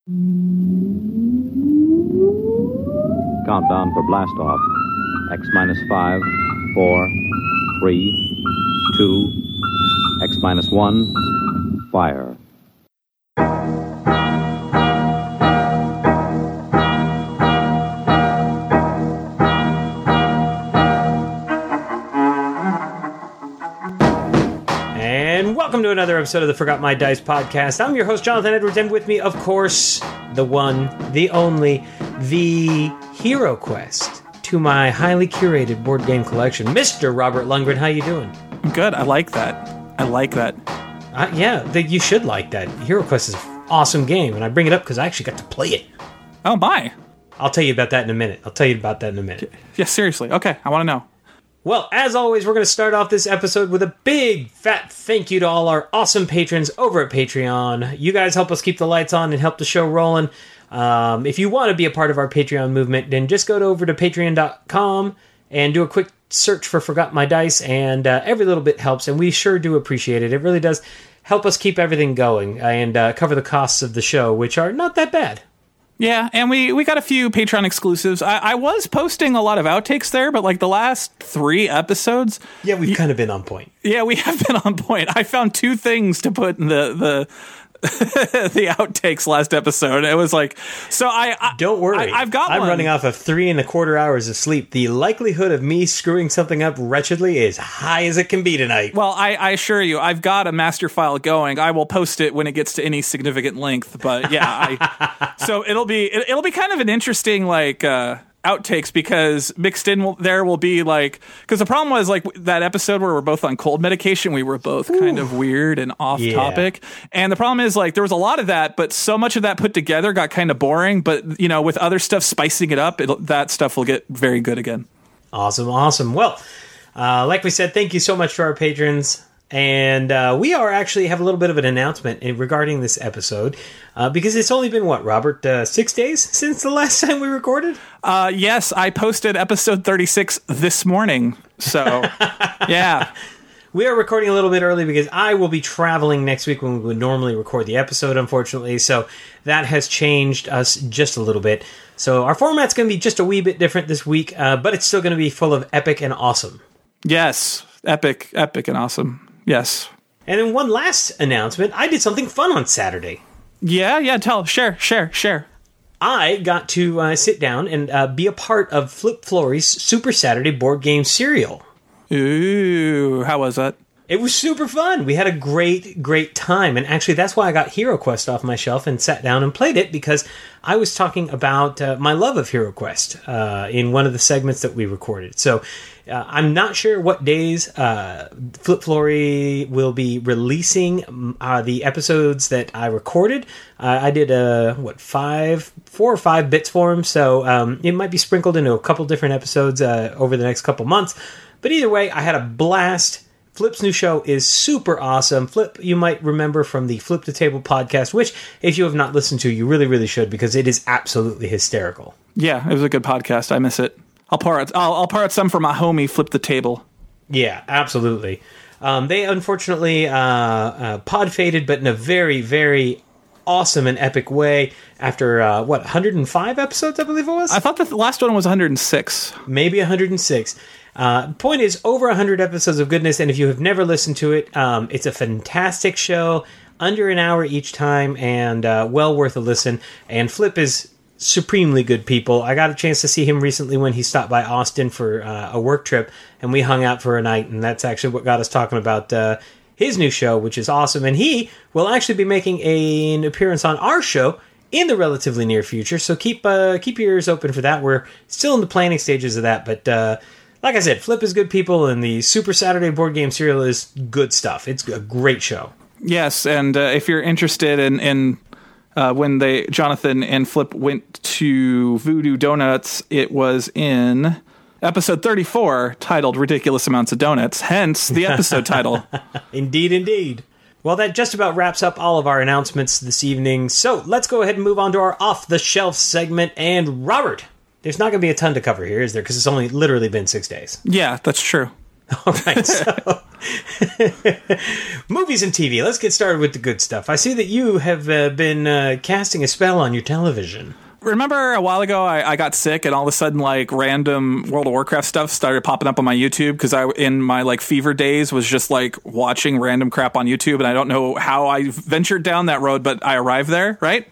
Countdown for blast off. X minus 5, 4, 3, 2, X minus 1, fire. And welcome to another episode of the Forgot My Dice podcast. I'm your host, Jonathan Edwards, and with me, of course, the one, the only, the Hero Quest to my highly curated board game collection, Mr. Robert Lundgren. How you doing? I'm good. I like that. You should like that. Hero Quest is an awesome game, and I bring it up because I actually got to play it. Oh, my. I'll tell you about that in a minute. Yeah, seriously. Okay, I want to know. Well, as always, we're going to start off this episode with a big, fat thank you to all our awesome patrons over at Patreon. You guys help us keep the lights on and help the show rolling. If you want to be a part of our Patreon movement, then just go over to patreon.com and do a quick search for Forgot My Dice, and every little bit helps, and we sure do appreciate it. It really does help us keep everything going and cover the costs of the show, which are not that bad. Yeah, and we got a few Patreon exclusives. I was posting a lot of outtakes there, but like the last 3 episodes... Yeah, we've kind of been on point. Yeah, we have been on point. I found 2 things to put in the the outtakes last episode. It was like, so I don't worry. I've got I'm one. running off of 3.25 hours of sleep. The likelihood of me screwing something up wretchedly is high as it can be tonight. Well, I assure you, I've got a master file going. I will post it when it gets to any significant length. But yeah, so it'll be kind of an interesting outtakes, because mixed in there will be like, because the problem was like that episode where we're both on cold medication, we were both kind of weird and off topic, and the problem is like there was a lot of that, but so much of that put together got kind of boring, but you know, with other stuff spicing it up, that stuff will get very good again. Awesome. Well, like we said, thank you so much to our patrons. And we actually have a little bit of an announcement regarding this episode, because it's only been, what, Robert, 6 days since the last time we recorded? Yes, I posted episode 36 this morning, so yeah. We are recording a little bit early because I will be traveling next week when we would normally record the episode, unfortunately, so that has changed us just a little bit. So our format's going to be just a wee bit different this week, but it's still going to be full of epic and awesome. Yes, epic and awesome. Yes. And then one last announcement. I did something fun on Saturday. Yeah, share. I got to sit down and be a part of Flip Flory's Super Saturday board game serial. Ooh, how was that? It was super fun. We had a great time. And actually, that's why I got Hero Quest off my shelf and sat down and played it, because I was talking about my love of Hero Quest in one of the segments that we recorded. So I'm not sure what days Flip Flory will be releasing the episodes that I recorded. I did 4 or 5 bits for him, so it might be sprinkled into a couple different episodes over the next couple months. But either way, I had a blast. Flip's new show is super awesome. Flip, you might remember from the Flip the Table podcast, which, if you have not listened to, you really should, because it is absolutely hysterical. Yeah, it was a good podcast. I miss it. I'll pour out some for my homie Flip the Table. Yeah, absolutely. They unfortunately pod faded, but in a very awesome and epic way after 105 episodes, I believe it was. I thought the last one was 106. Maybe 106. Point is, over 100 episodes of goodness, and if you have never listened to it, it's a fantastic show, under an hour each time, and well worth a listen. And Flip is supremely good people. I got a chance to see him recently when he stopped by Austin for a work trip, and we hung out for a night, and that's actually what got us talking about his new show, which is awesome. And he will actually be making an appearance on our show in the relatively near future, so keep your ears open for that. We're still in the planning stages of that, but like I said, Flip is good people, and the Super Saturday board game serial is good stuff. It's a great show. Yes, and if you're interested in when Jonathan and Flip went to Voodoo Donuts, it was in episode 34, titled Ridiculous Amounts of Donuts, hence the episode title. Indeed. Well, that just about wraps up all of our announcements this evening, so let's go ahead and move on to our off-the-shelf segment. And Robert, there's not going to be a ton to cover here, is there? Because it's only literally been 6 days. Yeah, that's true. All right, so movies and TV. Let's get started with the good stuff. I see that you have been casting a spell on your television. Remember a while ago I got sick and all of a sudden like random World of Warcraft stuff started popping up on my YouTube because I in my like fever days was just like watching random crap on YouTube, and I don't know how I ventured down that road, but I arrived there, right?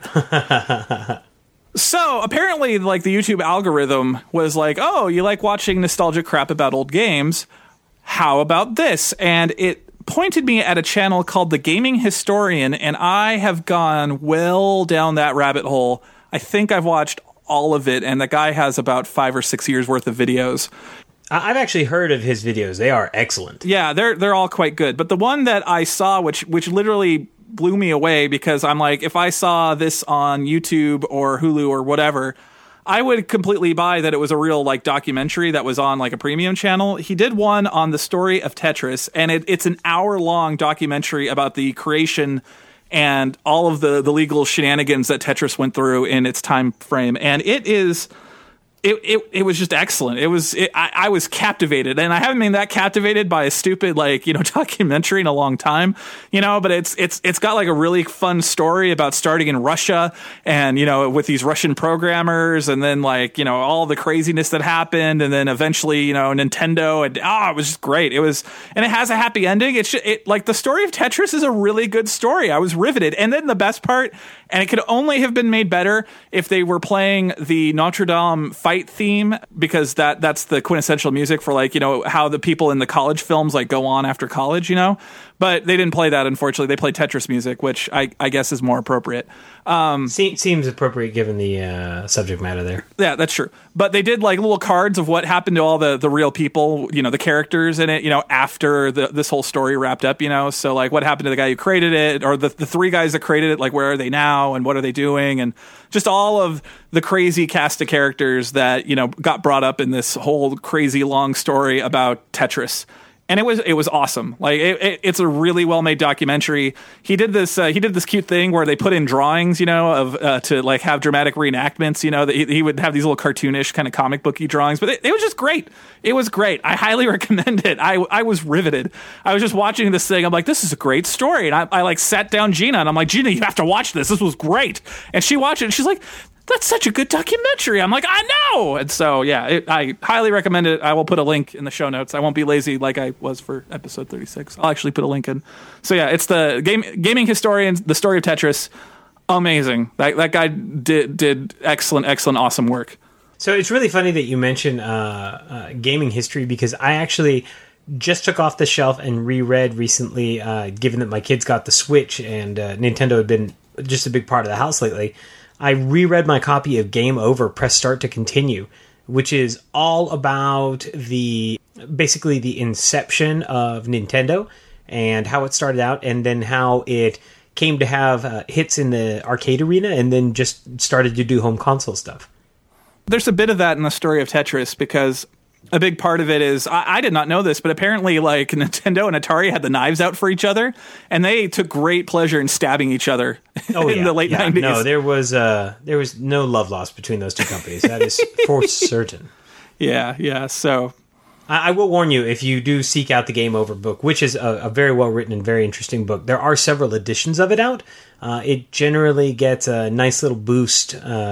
So apparently like the YouTube algorithm was like, oh, you like watching nostalgic crap about old games? How about this? And it pointed me at a channel called The Gaming Historian, and I have gone well down that rabbit hole. I think I've watched all of it, and the guy has about 5 or 6 years worth of videos. I've actually heard of his videos. They are excellent. Yeah, they're all quite good. But the one that I saw, which literally blew me away, because I'm like, if I saw this on YouTube or Hulu or whatever, I would completely buy that it was a real like documentary that was on like a premium channel. He did one on the story of Tetris, and it's an hour-long documentary about the creation and all of the legal shenanigans that Tetris went through in its time frame. And it is... It was just excellent. I was captivated, and I haven't been that captivated by a stupid documentary in a long time, but it's got like a really fun story about starting in Russia and with these Russian programmers, and then all the craziness that happened, and then eventually Nintendo, and it was just great. It has a happy ending. The story of Tetris is a really good story. I was riveted. And then the best part, and it could only have been made better if they were playing the Notre Dame fight theme, because that's the quintessential music for how the people in the college films go on after college, but they didn't play that. Unfortunately, they played Tetris music, which I guess is more appropriate. Seems appropriate given the subject matter there. Yeah, that's true. But they did little cards of what happened to all the real people, the characters in it, after this whole story wrapped up, so what happened to the guy who created it, or the 3 guys that created it, where are they now and what are they doing, and just all of the crazy cast of characters that got brought up in this whole crazy long story about Tetris. And it was awesome. It's a really well made documentary. He did this cute thing where they put in drawings, of to have dramatic reenactments. That he would have these little cartoonish kind of comic booky drawings. But it was just great. It was great. I highly recommend it. I was riveted. I was just watching this thing. I'm like, this is a great story. And I sat down Gina, and I'm like, Gina, you have to watch this. This was great. And she watched it, and she's like, that's such a good documentary. I'm like, I know. And so, yeah, I highly recommend it. I will put a link in the show notes. I won't be lazy like I was for episode 36. I'll actually put a link in. So, yeah, it's the Gaming Historian, the story of Tetris. Amazing. That guy did excellent, awesome work. So it's really funny that you mention gaming history, because I actually just took off the shelf and reread recently, given that my kids got the Switch and Nintendo had been just a big part of the house lately. I reread my copy of Game Over, Press Start to Continue, which is all about basically the inception of Nintendo and how it started out, and then how it came to have hits in the arcade arena, and then just started to do home console stuff. There's a bit of that in the story of Tetris, because a big part of it is, I did not know this, but apparently Nintendo and Atari had the knives out for each other, and they took great pleasure in stabbing each other in the late 90s. No, there was no love lost between those two companies. That is for certain. Yeah. So I will warn you, if you do seek out the Game Over book, which is a very well written and very interesting book, there are several editions of it out. It generally gets a nice little boost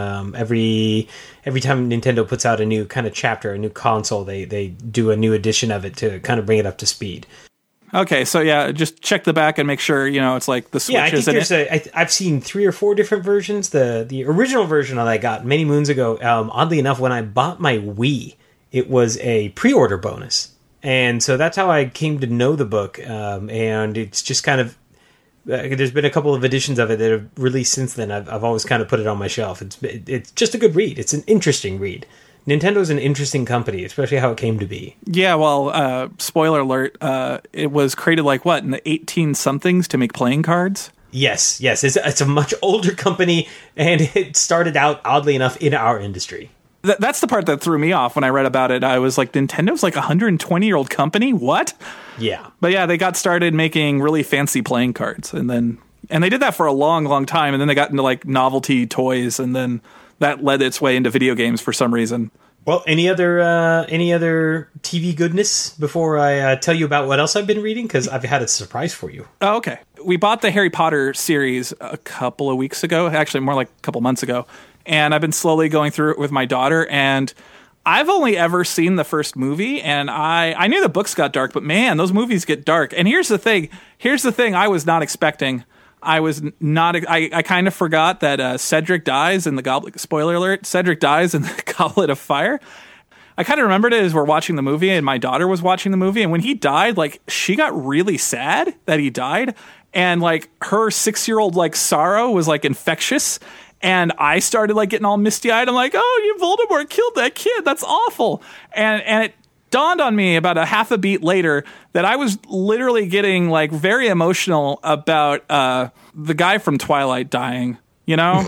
every time Nintendo puts out a new kind of chapter, a new console. They do a new edition of it to kind of bring it up to speed. Okay, so yeah, just check the back and make sure it's like the Switch. Yeah, I think I've seen 3 or 4 different versions. The original version that I got many moons ago, oddly enough, when I bought my Wii, it was a pre-order bonus, and so that's how I came to know the book. And it's just kind of there's been a couple of editions of it that have released since then. I've always kind of put it on my shelf. It's just a good read. It's an interesting read. Nintendo's an interesting company, especially how it came to be. Yeah, well, spoiler alert, it was created in the 18-somethings to make playing cards? Yes. It's a much older company, and it started out, oddly enough, in our industry. That's the part that threw me off when I read about it. I was like, Nintendo's a 120-year-old company? What? Yeah. But yeah, they got started making really fancy playing cards, and they did that for a long, long time, and then they got into novelty toys, and then that led its way into video games for some reason. Well, any other TV goodness before I tell you about what else I've been reading? Because I've had a surprise for you. Oh, okay. We bought the Harry Potter series a couple of weeks ago, actually more like a couple months ago, and I've been slowly going through it with my daughter, and I've only ever seen the first movie, and I knew the books got dark, but man, those movies get dark. And here's the thing I was not expecting. I kind of forgot that Cedric dies in the Goblet. Spoiler alert: Cedric dies in the Goblet of Fire. I kind of remembered it as we're watching the movie, and my daughter was watching the movie. And when he died, like, she got really sad that he died, and like her 6-year-old like sorrow was like infectious. And I started like getting all misty eyed. I'm like, "Oh, you Voldemort killed that kid. That's awful." And it dawned on me about a half a beat later that I was literally getting like very emotional about the guy from Twilight dying, you know?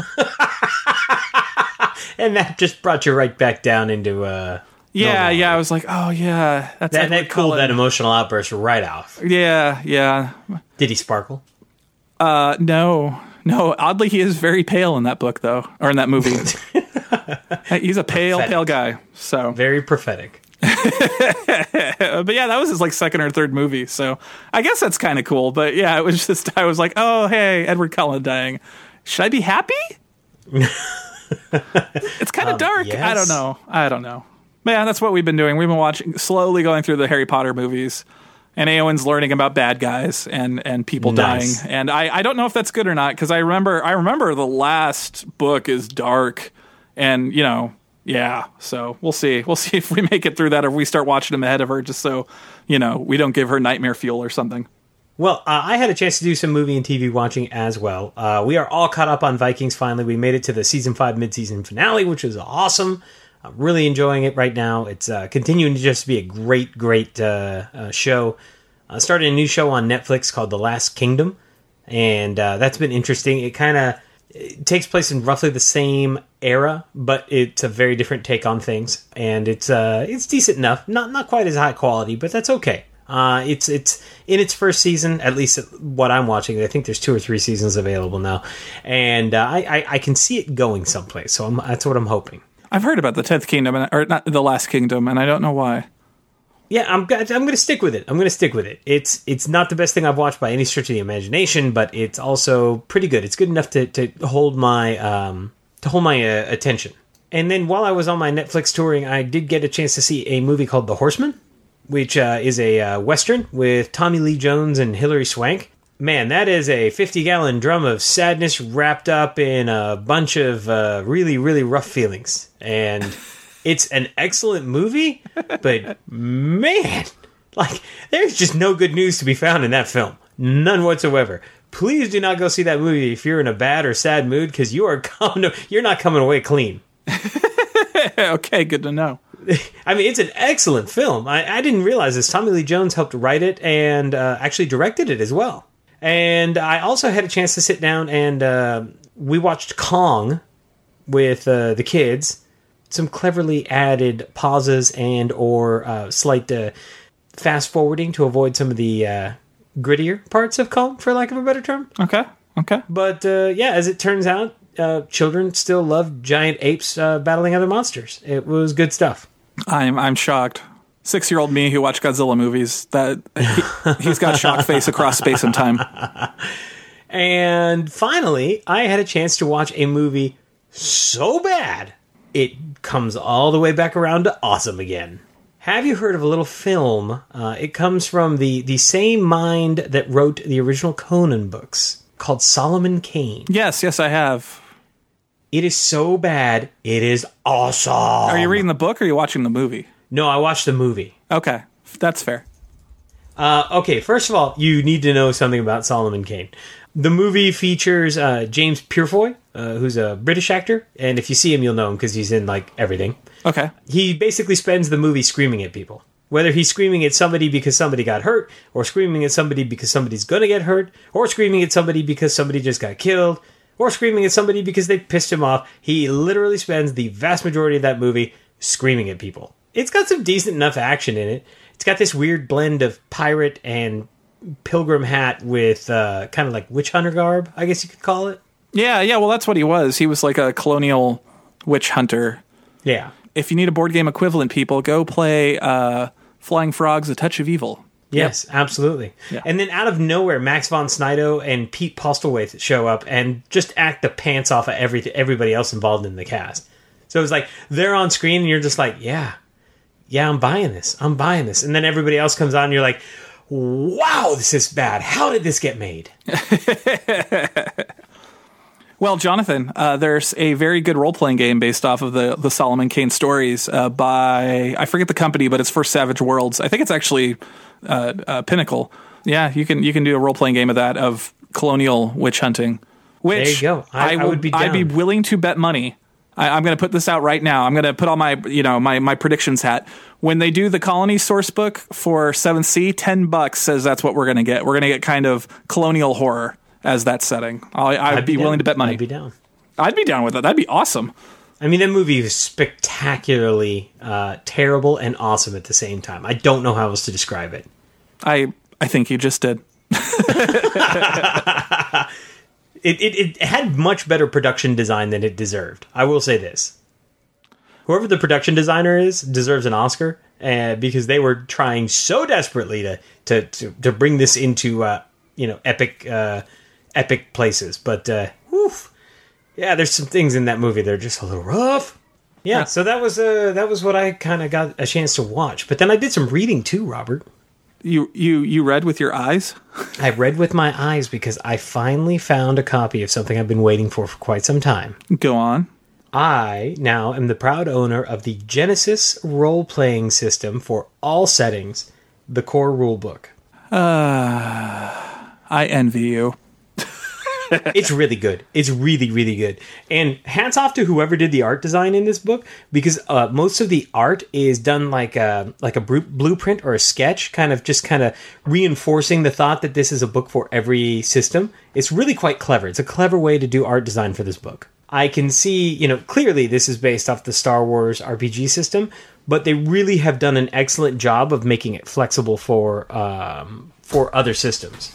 And that just brought you right back down into yeah, I was like, oh yeah, that's that cooled that emotional outburst right off. Yeah. Did he sparkle? No. Oddly, he is very pale in that book, though, or in that movie. He's a pale guy. So very prophetic. But yeah, that was his like second or third movie, so I guess that's kind of cool. But yeah, it was just, I was like, oh hey, Edward Cullen dying. Should I be happy? It's kind of dark. Yes. I don't know. But yeah, that's what we've been doing. We've been slowly going through the Harry Potter movies, and Eowyn's learning about bad guys and people Nice. dying. And I don't know if that's good or not, because I remember the last book is dark, and you know. Yeah, so we'll see. We'll see if we make it through that, or if we start watching them ahead of her, just so, you know, we don't give her nightmare fuel or something. Well, I had a chance to do some movie and TV watching as well. We are all caught up on Vikings finally. We made it to the Season 5 mid-season finale, which is awesome. I'm really enjoying it right now. It's continuing to just be a great show. I started a new show on Netflix called The Last Kingdom, and that's been interesting. It takes place in roughly the same era, but it's a very different take on things, and it's decent enough. Not quite as high quality, but that's okay. It's in its first season, at least what I'm watching. I think there's 2 or 3 seasons available now, and I can see it going someplace. So that's what I'm hoping. I've heard about the 10th Kingdom, or not the Last Kingdom, and I don't know why. Yeah, I'm going to stick with it. It's not the best thing I've watched by any stretch of the imagination, but it's also pretty good. It's good enough to hold my attention. And then while I was on my Netflix touring, I did get a chance to see a movie called The Horseman, which is a Western with Tommy Lee Jones and Hilary Swank. Man, that is a 50-gallon drum of sadness wrapped up in a bunch of really, really rough feelings. And it's an excellent movie, but man, like, there's just no good news to be found in that film. None whatsoever. Please do not go see that movie if you're in a bad or sad mood, because you're not coming away clean. Okay, good to know. I mean, it's an excellent film. I didn't realize this. Tommy Lee Jones helped write it and actually directed it as well. And I also had a chance to sit down and we watched Kong with the kids. Some cleverly added pauses and or slight fast forwarding to avoid some of the grittier parts of Kong, for lack of a better term. Okay. But yeah, as it turns out, children still love giant apes battling other monsters. It was good stuff. I'm shocked. 6-year-old me who watched Godzilla movies, he's got shock face across space and time. And finally, I had a chance to watch a movie so bad it comes all the way back around to awesome again. Have you heard of a little film? It comes from the same mind that wrote the original Conan books, called Solomon Kane. Yes, I have. It is so bad, it is awesome. Are you reading the book or are you watching the movie? No, I watched the movie. Okay, that's fair. Okay, first of all, you need to know something about Solomon Kane. The movie features James Purefoy, who's a British actor, and if you see him, you'll know him because he's in, like, everything. Okay. He basically spends the movie screaming at people. Whether he's screaming at somebody because somebody got hurt, or screaming at somebody because somebody's gonna get hurt, or screaming at somebody because somebody just got killed, or screaming at somebody because they pissed him off, he literally spends the vast majority of that movie screaming at people. It's got some decent enough action in it. It's got this weird blend of pirate and pilgrim hat with kind of like witch hunter garb, I guess you could call it. Yeah, well, that's what he was. He was like a colonial witch hunter. Yeah. if you need a board game equivalent, people, go play Flying Frogs: A Touch of Evil. Yes, absolutely. Yeah. And then out of nowhere, Max von Sydow and Pete Postlethwaite show up and just act the pants off of everybody else involved in the cast. So it's like they're on screen and you're just like, yeah, I'm buying this. And then everybody else comes on and you're like, wow, this is bad. How did this get made? Well, Jonathan, there's a very good role-playing game based off of the Solomon Kane stories by, I forget the company, but it's for Savage Worlds. I think it's actually Pinnacle. Yeah, you can do a role-playing game of that, of colonial witch hunting. Which there you go. I would be down. I'd be willing to bet money. I'm going to put this out right now. I'm going to put on my my predictions hat. When they do the Colony source book for 7th Sea, $10 says that's what we're going to get. We're going to get kind of colonial horror as that setting. I'd be willing to bet money. I'd be down. I'd be down with it. That'd be awesome. I mean, that movie is spectacularly terrible and awesome at the same time. I don't know how else to describe it. I think you just did. It had much better production design than it deserved. I will say this. Whoever the production designer is deserves an Oscar because they were trying so desperately to bring this into epic places. But yeah, there's some things in that movie that are just a little rough. Yeah, so that was what I kind of got a chance to watch. But then I did some reading too, Robert. You read with your eyes? I read with my eyes because I finally found a copy of something I've been waiting for quite some time. Go on. I now am the proud owner of the Genesis role-playing system for all settings, the core rulebook. I envy you. It's really good. It's really, really good. And hats off to whoever did the art design in this book, because most of the art is done like a blueprint or a sketch, kind of reinforcing the thought that this is a book for every system. It's really quite clever. It's a clever way to do art design for this book. I can see, clearly this is based off the Star Wars RPG system, but they really have done an excellent job of making it flexible for other systems.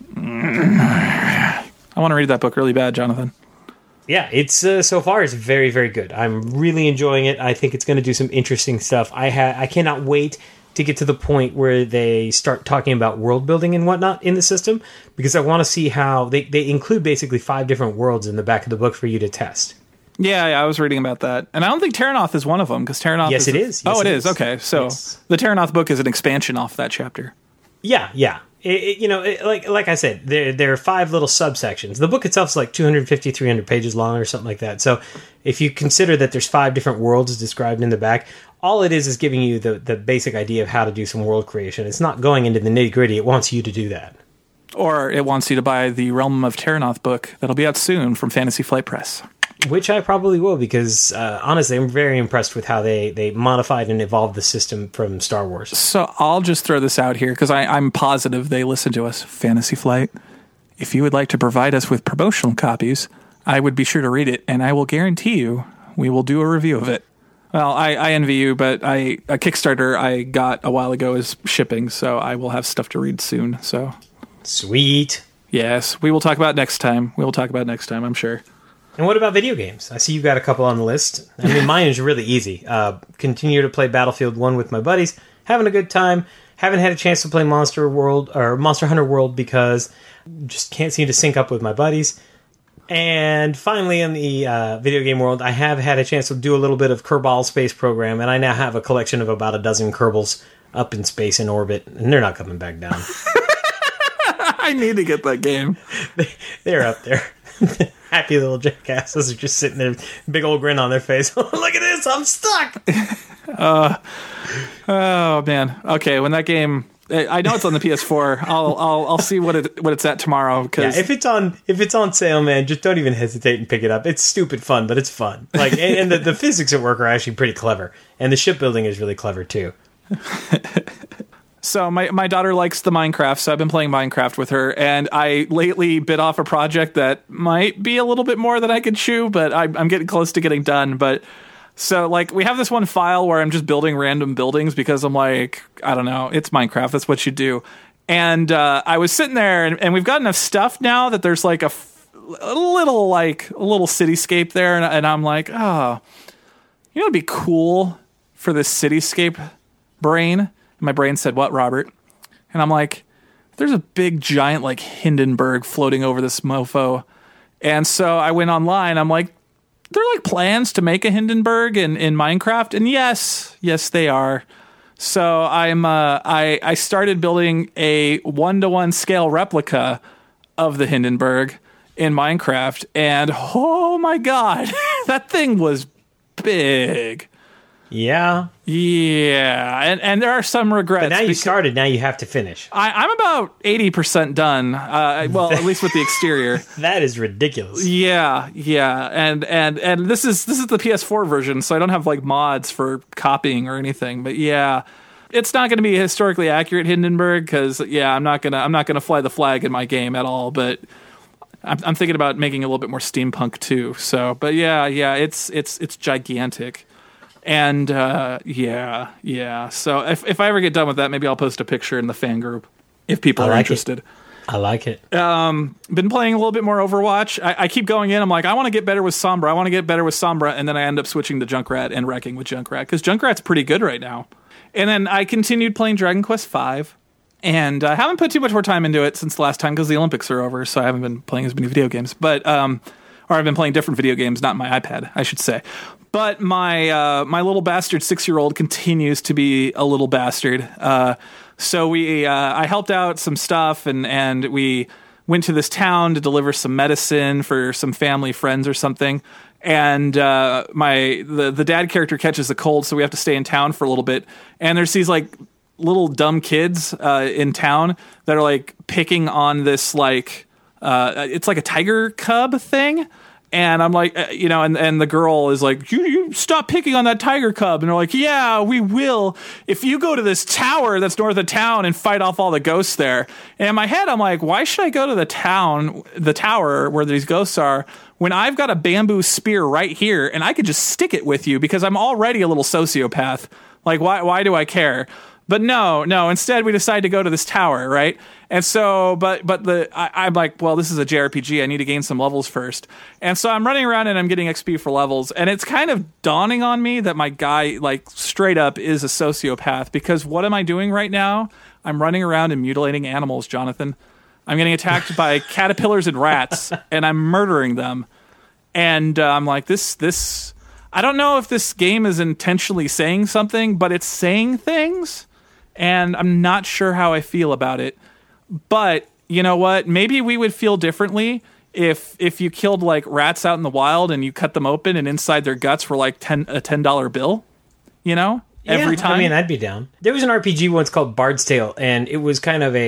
I want to read that book really bad, Jonathan. Yeah, it's so far it's very, very good. I'm really enjoying it. I think it's going to do some interesting stuff. I cannot wait to get to the point where they start talking about world building and whatnot in the system, because I want to see how they include basically 5 different worlds in the back of the book for you to test. Yeah, I was reading about that. And I don't think Terranoth is one of them, because Terranoth Yes, it is. Yes, it is. Okay, so the Terranoth book is an expansion off that chapter. Yeah. Like I said, there are 5 little subsections. The book itself is like 250, 300 pages long or something like that. So if you consider that there's 5 different worlds described in the back, all it is giving you the basic idea of how to do some world creation. It's not going into the nitty-gritty. It wants you to do that. Or it wants you to buy the Realm of Terranoth book that'll be out soon from Fantasy Flight Press. Which I probably will, because honestly, I'm very impressed with how they modified and evolved the system from Star Wars. So I'll just throw this out here, because I'm positive they listen to us. Fantasy Flight, if you would like to provide us with promotional copies, I would be sure to read it, and I will guarantee you we will do a review of it. Well, I envy you, but a Kickstarter I got a while ago is shipping, so I will have stuff to read soon. So sweet. Yes, we will talk about it next time. I'm sure. And what about video games? I see you've got a couple on the list. I mean, mine is really easy. Continue to play Battlefield 1 with my buddies, having a good time. Haven't had a chance to play Monster Hunter World because just can't seem to sync up with my buddies. And finally, in the video game world, I have had a chance to do a little bit of Kerbal Space Program, and I now have a collection of about a dozen Kerbals up in space in orbit, and they're not coming back down. I need to get that game. They're up there. Happy little jackasses are just sitting there, big old grin on their face. Look at this, I'm stuck. Oh man. Okay, when that game, I know it's on the PS4. I'll see what it's at tomorrow. Cause if it's on sale, man, just don't even hesitate and pick it up. It's stupid fun, but it's fun. Like, and the physics at work are actually pretty clever, and the shipbuilding is really clever too. So my daughter likes the Minecraft, so I've been playing Minecraft with her, and I lately bit off a project that might be a little bit more than I could chew, but I'm getting close to getting done. But so, like, we have this one file where I'm just building random buildings because I'm like, I don't know, it's Minecraft, that's what you do. And I was sitting there, and we've got enough stuff now that there's like a little cityscape there, and I'm like, oh, you know, it'd be cool for this cityscape brain. And my brain said, what, Robert? And I'm like, there's a big giant like Hindenburg floating over this mofo. And so I went online. I'm like, there are like plans to make a Hindenburg in Minecraft. And yes, they are. So I started building a 1-to-1 scale replica of the Hindenburg in Minecraft. And oh my God, that thing was big. Yeah. Yeah. And there are some regrets. But now you started, now you have to finish. I'm about 80% done. Well, at least with the exterior. That is ridiculous. Yeah. And this is the PS4 version, so I don't have like mods for copying or anything. But yeah, it's not going to be a historically accurate Hindenburg because I'm not gonna fly the flag in my game at all. But I'm thinking about making it a little bit more steampunk too. So, but yeah, it's gigantic. And yeah. So if I ever get done with that, maybe I'll post a picture in the fan group if people are interested. I like it. Been playing a little bit more Overwatch. I keep going in. I'm like, I want to get better with Sombra. And then I end up switching to Junkrat and wrecking with Junkrat because Junkrat's pretty good right now. And then I continued playing Dragon Quest V. And I haven't put too much more time into it since the last time because the Olympics are over. So I haven't been playing as many video games. But or I've been playing different video games, not my iPad, I should say. But my little bastard 6-year-old continues to be a little bastard. So I helped out some stuff, and we went to this town to deliver some medicine for some family friends or something. And the dad character catches a cold, so we have to stay in town for a little bit. And there's these like little dumb kids in town that are like picking on this like it's like a tiger cub thing. And I'm like, and the girl is like, you stop picking on that tiger cub. And they're like, yeah, we will. If you go to this tower that's north of town and fight off all the ghosts there. And in my head, I'm like, why should I go to the tower where these ghosts are when I've got a bamboo spear right here and I could just stick it with you because I'm already a little sociopath. Like, why do I care? But no, instead we decide to go to this tower, right? And so, I'm like, well, this is a JRPG. I need to gain some levels first. And so I'm running around and I'm getting XP for levels. And it's kind of dawning on me that my guy, like, straight up is a sociopath. Because what am I doing right now? I'm running around and mutilating animals, Jonathan. I'm getting attacked by caterpillars and rats, and I'm murdering them. And I'm like, this... I don't know if this game is intentionally saying something, but it's saying things. And I'm not sure how I feel about it. But you know what? Maybe we would feel differently if you killed like rats out in the wild and you cut them open and inside their guts were like a $10 bill, every time. I mean, I'd be down. There was an RPG once called Bard's Tale, and it was kind of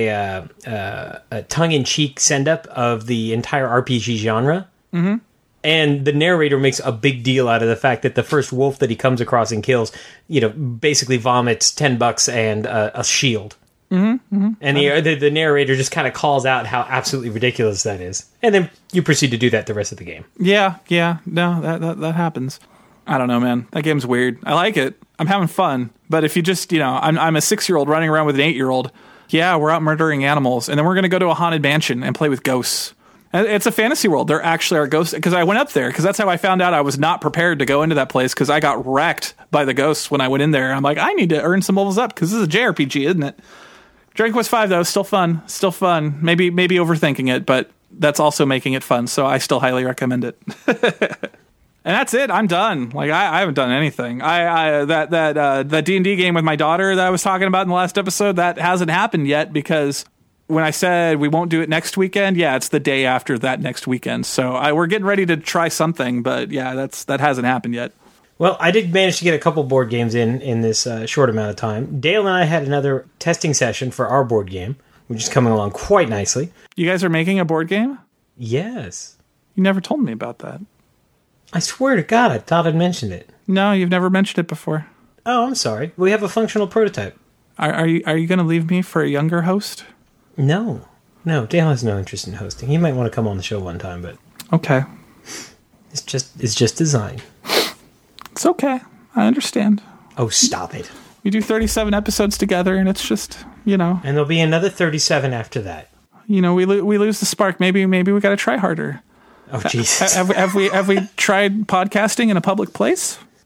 a tongue-in-cheek send-up of the entire RPG genre. Mm-hmm. And the narrator makes a big deal out of the fact that the first wolf that he comes across and kills, basically vomits $10 and a shield. Mm-hmm, mm-hmm. And the narrator just kind of calls out how absolutely ridiculous that is. And then you proceed to do that the rest of the game. Yeah. No, that happens. I don't know, man. That game's weird. I like it. I'm having fun. But if you just, I'm a 6-year-old running around with an 8-year-old. Yeah, we're out murdering animals. And then we're going to go to a haunted mansion and play with ghosts. It's a fantasy world. There actually are ghosts. Because I went up there. Because that's how I found out I was not prepared to go into that place. Because I got wrecked by the ghosts when I went in there. I'm like, I need to earn some levels up. Because this is a JRPG, isn't it? Dragon Quest V, though, still fun. Maybe overthinking it. But that's also making it fun. So I still highly recommend it. And that's it. I'm done. Like, I haven't done anything. That D&D game with my daughter that I was talking about in the last episode, that hasn't happened yet because... when I said we won't do it next weekend, it's the day after that next weekend. So we're getting ready to try something, but that hasn't happened yet. Well, I did manage to get a couple board games in this short amount of time. Dale and I had another testing session for our board game, which is coming along quite nicely. You guys are making a board game? Yes. You never told me about that. I swear to God, I thought I'd mentioned it. No, you've never mentioned it before. Oh, I'm sorry. We have a functional prototype. Are you going to leave me for a younger host? No, Dale has no interest in hosting. He might want to come on the show one time, but okay, it's just design. It's okay. I understand. Oh, stop it! We do 37 episodes together, and it's just and there'll be another 37 after that. We lose the spark. Maybe we got to try harder. Oh, Jesus! Have we tried podcasting in a public place?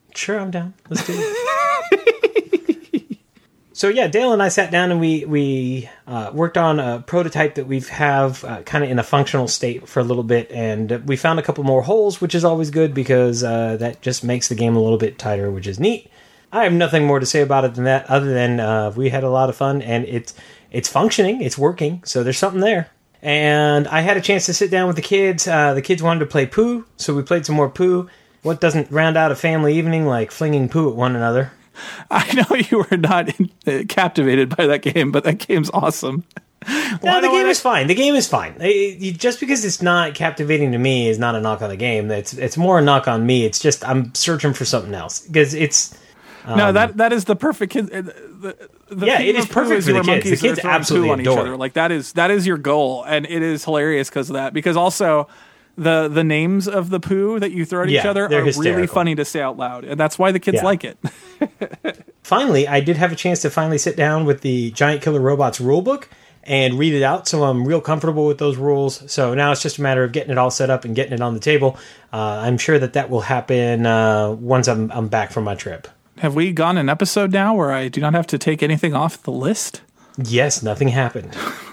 Sure, I'm down. Let's do it. So yeah, Dale and I sat down and we worked on a prototype that we have kind of in a functional state for a little bit, and we found a couple more holes, which is always good because that just makes the game a little bit tighter, which is neat. I have nothing more to say about it than that, other than we had a lot of fun, and it's functioning, it's working, so there's something there. And I had a chance to sit down with the kids. The kids wanted to play Pooh, so we played some more Pooh. What doesn't round out a family evening like flinging Pooh at one another? I know you were not captivated by that game, but that game's awesome. No, the game is fine. The game is fine. Just because it's not captivating to me is not a knock on the game. It's more a knock on me. It's just I'm searching for something else because it's. No, that is the perfect kid. Yeah, it is perfect for the kids. The kids absolutely adore it. Like that is your goal, and it is hilarious because of that. Because also. The names of the poo that you throw at each other are hysterical. Really funny to say out loud, and that's why the kids like it. Finally, I did have a chance to finally sit down with the Giant Killer Robots rulebook and read it out, so I'm real comfortable with those rules. So now it's just a matter of getting it all set up and getting it on the table. I'm sure that will happen once I'm back from my trip. Have we gone an episode now where I do not have to take anything off the list? Yes, nothing happened.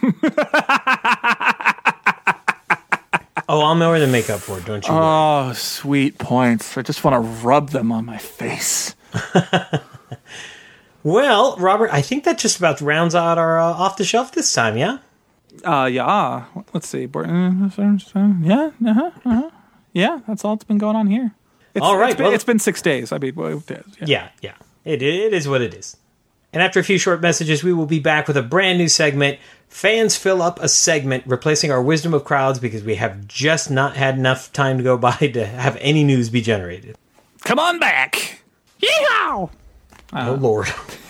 Oh, I'll more than make up for it, don't you worry. Oh, sweet points. I just want to rub them on my face. Well, Robert, I think that just about rounds out our off the shelf this time, yeah? Yeah. Let's see. Yeah, yeah, that's all that's been going on here. All right. It's been 6 days. I mean, yeah. It is what it is. And after a few short messages, we will be back with a brand new segment. Fans fill up a segment, replacing our Wisdom of Crowds because we have just not had enough time to go by to have any news be generated. Come on back. Yeehaw! Oh, Lord.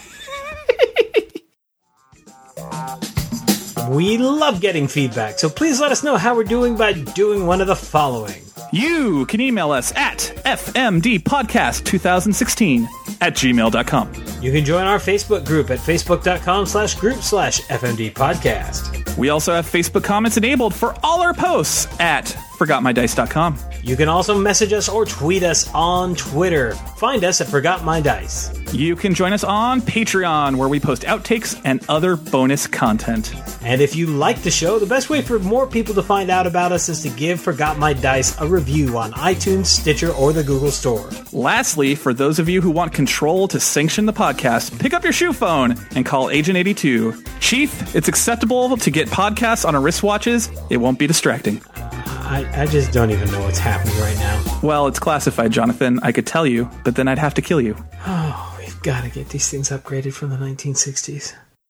We love getting feedback, so please let us know how we're doing by doing one of the following. You can email us at fmdpodcast2016@gmail.com. You can join our Facebook group at facebook.com/group/FMDpodcast. We also have Facebook comments enabled for all our posts at forgotmydice.com. You can also message us or tweet us on Twitter. Find us at Forgot My Dice. You can join us on Patreon, where we post outtakes and other bonus content. And if you like the show, the best way for more people to find out about us is to give Forgot My Dice a review on iTunes, Stitcher, or the Google Store. Lastly, for those of you who want control to sanction the podcast, pick up your shoe phone and call Agent 82. Chief, it's acceptable to get podcasts on our wristwatches. It won't be distracting. I just don't even know what's happening right now. Well, it's classified, Jonathan. I could tell you, but then I'd have to kill you. Oh, we've got to get these things upgraded from the 1960s.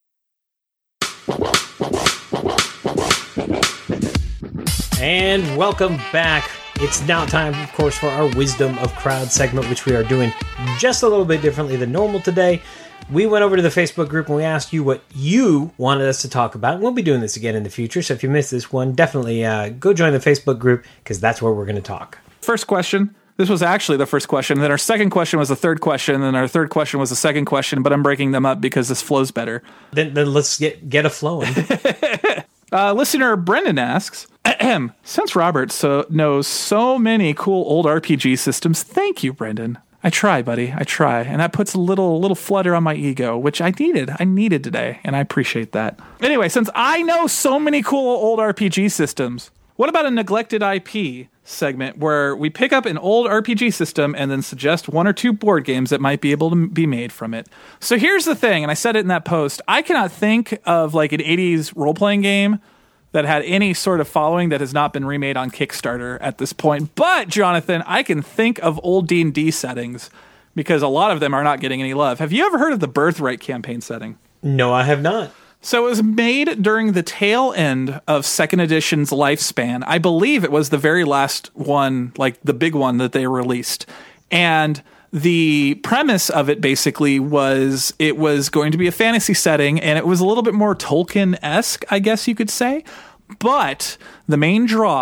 And welcome back. It's now time, of course, for our Wisdom of Crowd segment, which we are doing just a little bit differently than normal today. We went over to the Facebook group and we asked you what you wanted us to talk about. We'll be doing this again in the future, so if you missed this one, definitely go join the Facebook group, because that's where we're going to talk. First question. This was actually the first question. Then our second question was the third question. And then our third question was the second question, but I'm breaking them up because this flows better. Then let's get a flowing. Listener Brendan asks, since Robert knows so many cool old RPG systems, thank you, Brendan. I try, buddy. I try. And that puts a little flutter on my ego, which I needed. I needed today, and I appreciate that. Anyway, since I know so many cool old RPG systems, what about a neglected IP segment where we pick up an old RPG system and then suggest one or two board games that might be able to be made from it? So here's the thing, and I said it in that post, I cannot think of like an 80s role-playing game that had any sort of following that has not been remade on Kickstarter at this point. But, Jonathan, I can think of old D&D settings because a lot of them are not getting any love. Have you ever heard of the Birthright campaign setting? No, I have not. So it was made during the tail end of 2nd edition's lifespan. I believe it was the very last one, like the big one that they released. And the premise of it basically was it was going to be a fantasy setting, and it was a little bit more Tolkien-esque, I guess you could say. But the main draw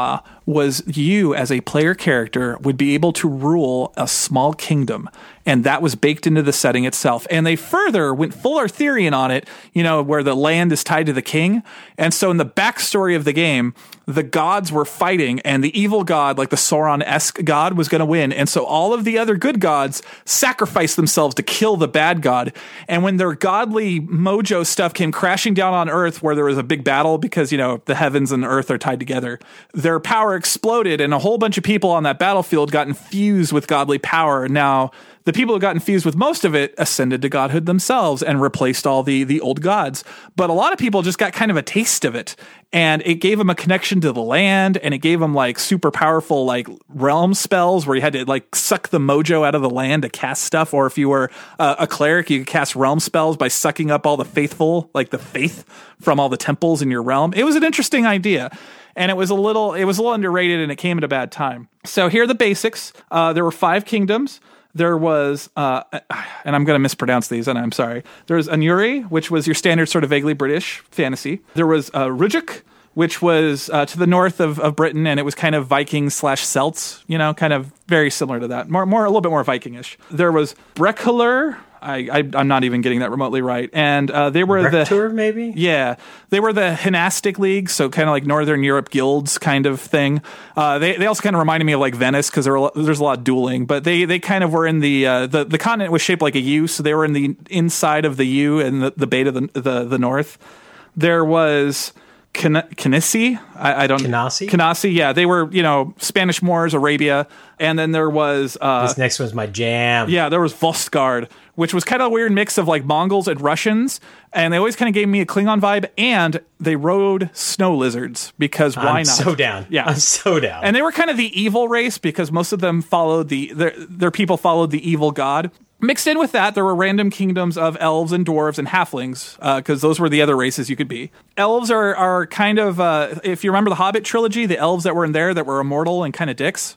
was you as a player character would be able to rule a small kingdom. And that was baked into the setting itself. And they further went full Arthurian on it, where the land is tied to the king. And so in the backstory of the game, the gods were fighting and the evil god, like the Sauron-esque god, was going to win. And so all of the other good gods sacrificed themselves to kill the bad god. And when their godly mojo stuff came crashing down on Earth, where there was a big battle because, the heavens and Earth are tied together, their power exploded and a whole bunch of people on that battlefield got infused with godly power. Now, the people who got infused with most of it ascended to godhood themselves and replaced all the old gods. But a lot of people just got kind of a taste of it. And it gave them a connection to the land, and it gave them like super powerful like realm spells where you had to like suck the mojo out of the land to cast stuff. Or if you were a cleric, you could cast realm spells by sucking up all the faithful, like the faith from all the temples in your realm. It was an interesting idea. And it was a little underrated, and it came at a bad time. So here are the basics. There were 5 kingdoms. There was, and I'm going to mispronounce these, and I'm sorry. There was Anuri, which was your standard sort of vaguely British fantasy. There was Rujuk, which was to the north of Britain, and it was kind of Viking/Celts, kind of very similar to that. More a little bit more Vikingish. There was Brekkulur. I'm not even getting that remotely right. And they were Brektur, maybe? Yeah. They were the Hynastic League, so kind of like Northern Europe guilds kind of thing. They also kind of reminded me of like Venice because there's a lot of dueling, but they kind of were in the continent was shaped like a U, so they were in the inside of the U and the bay to the north. There was Kinesi. Kinasi, yeah. They were, Spanish Moors, Arabia. And then there was... this next one's my jam. Yeah, there was Volstgard, which was kind of a weird mix of like Mongols and Russians. And they always kind of gave me a Klingon vibe. And they rode snow lizards because why not? I'm so down. Yeah. I'm so down. And they were kind of the evil race because most of them followed their people followed the evil god. Mixed in with that, there were random kingdoms of elves and dwarves and halflings, because those were the other races you could be. Elves are kind of, if you remember the Hobbit trilogy, the elves that were in there that were immortal and kind of dicks.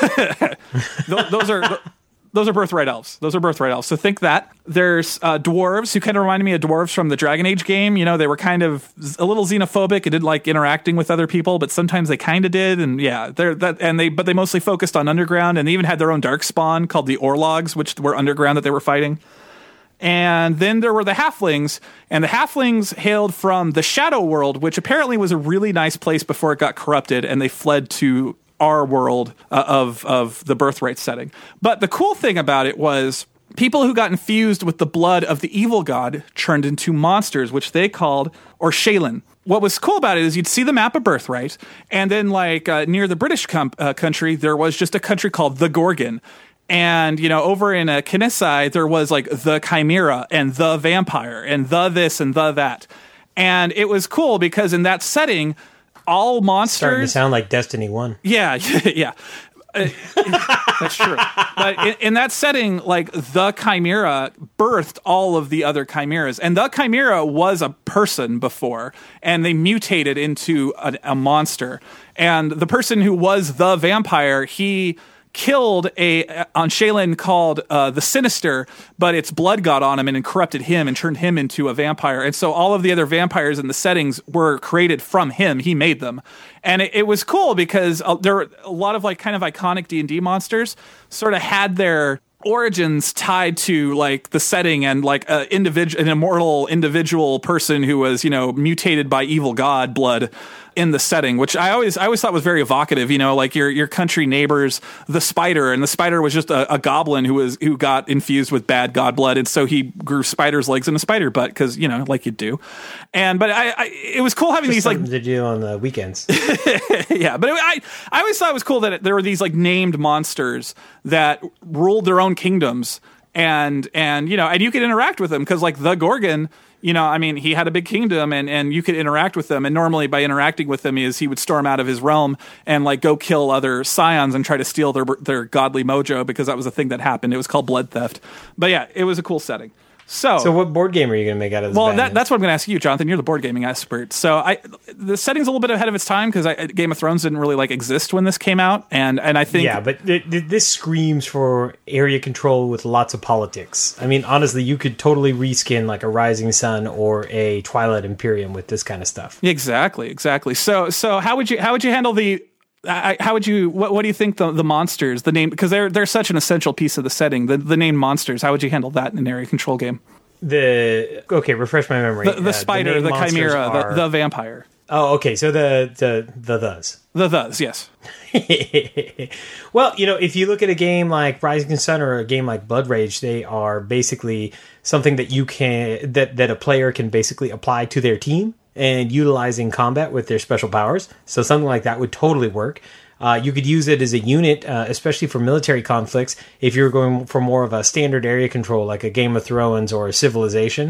Those are birthright elves. So think that. There's dwarves who kind of reminded me of dwarves from the Dragon Age game. They were kind of a little xenophobic and didn't like interacting with other people, but sometimes they kind of did. And yeah, but they mostly focused on underground, and they even had their own darkspawn called the Orlogs, which were underground that they were fighting. And then there were the halflings, and the halflings hailed from the Shadow World, which apparently was a really nice place before it got corrupted, and they fled to our world of the birthright setting. But the cool thing about it was people who got infused with the blood of the evil god turned into monsters, which they called Orshalan. What was cool about it is you'd see the map of Birthright, and then like near the British country, there was just a country called the Gorgon. And, over in Kinesi, there was like the Chimera and the Vampire and the this and the that. And it was cool because in that setting, all monsters... Starting to sound like Destiny 1. Yeah, yeah. That's true. But in that setting, like, the Chimera birthed all of the other chimeras. And the Chimera was a person before, and they mutated into a monster. And the person who was the vampire, he killed on Shaylin called the Sinister, but its blood got on him and corrupted him and turned him into a vampire. And so all of the other vampires in the settings were created from him. He made them. And it was cool because there were a lot of like kind of iconic D&D monsters sort of had their origins tied to like the setting and like an immortal individual person who was, mutated by evil god blood in the setting, which I always thought was very evocative, like your country neighbors, the spider, and the spider was just a goblin who got infused with bad god blood, and so he grew spider's legs and a spider butt because like you do, but it was cool having just these like to do on the weekends. Yeah, but I always thought it was cool that there were these like named monsters that ruled their own kingdoms, and you could interact with them because like the Gorgon. He had a big kingdom and you could interact with them. And normally by interacting with them is he would storm out of his realm and like go kill other scions and try to steal their godly mojo because that was a thing that happened. It was called blood theft. But yeah, it was a cool setting. So what board game are you going to make out of this? Well, that's what I'm going to ask you, Jonathan. You're the board gaming expert. So the setting's a little bit ahead of its time because Game of Thrones didn't really like exist when this came out, and I think but this screams for area control with lots of politics. I mean, honestly, you could totally reskin like a Rising Sun or a Twilight Imperium with this kind of stuff. Exactly. So how would you handle the how would you? What do you think the monsters, the name, because they're such an essential piece of the setting. The name monsters. How would you handle that in an area control game? Refresh my memory. The spider, the chimera, the vampire. Oh, okay. So the thes. Yes. Well, if you look at a game like Rising Sun or a game like Blood Rage, they are basically something that that a player can basically apply to their team and utilizing combat with their special powers. So something like that would totally work. You could use it as a unit, especially for military conflicts. If you're going for more of a standard area control, like a Game of Thrones or a Civilization,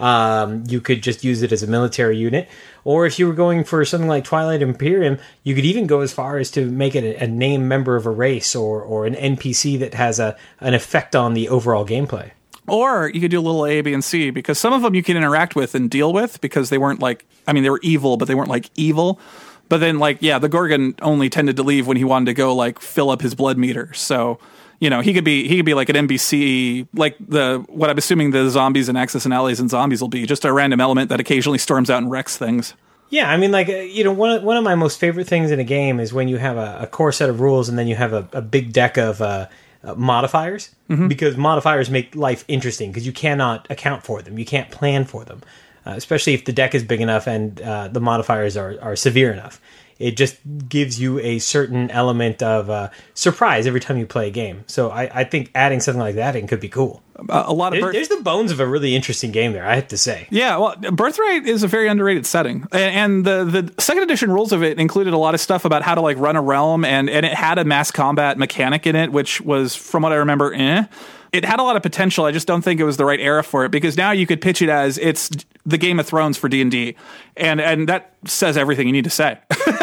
you could just use it as a military unit. Or if you were going for something like Twilight Imperium, you could even go as far as to make it a named member of a race or an NPC that has an effect on the overall gameplay. Or you could do a little A, B, and C, because some of them you can interact with and deal with because they weren't they were evil, but they weren't like evil. But then the Gorgon only tended to leave when he wanted to go fill up his blood meter. So, he could be like an NPC, like what I'm assuming the zombies and Axis and Allies and zombies will be, just a random element that occasionally storms out and wrecks things. Yeah, I mean, one of my most favorite things in a game is when you have a core set of rules and then you have a big deck of modifiers, because modifiers make life interesting because you cannot account for them. You can't plan for them, especially if the deck is big enough and the modifiers are severe enough. It just gives you a certain element of surprise every time you play a game. So I think adding something like that in could be cool. There's the bones of a really interesting game there, I have to say. Yeah, well, Birthright is a very underrated setting. And the second edition rules of it included a lot of stuff about how to run a realm, and it had a mass combat mechanic in it, which was, from what I remember, It had a lot of potential. I just don't think it was the right era for it, because now you could pitch it as it's the Game of Thrones for D&D, and that says everything you need to say.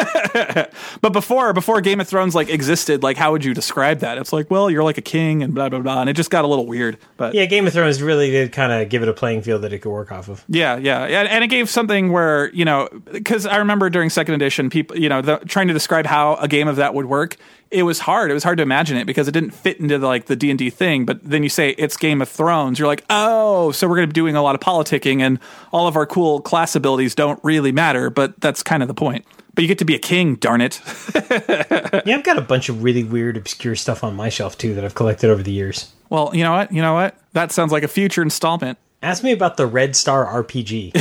But before Game of Thrones existed, how would you describe that? It's well, you're like a king and blah blah blah, and it just got a little weird. But yeah, Game of Thrones really did kind of give it a playing field that it could work off of. Yeah, and it gave something where because I remember during second edition, people trying to describe how a game of that would work. It was hard. It was hard to imagine it because it didn't fit into the D&D thing. But then you say it's Game of Thrones. You're like, oh, so we're going to be doing a lot of politicking, and all of our cool class abilities don't really matter. But that's kind of the point. But you get to be a king, darn it. Yeah, I've got a bunch of really weird, obscure stuff on my shelf, too, that I've collected over the years. Well, you know what? That sounds like a future installment. Ask me about the Red Star RPG.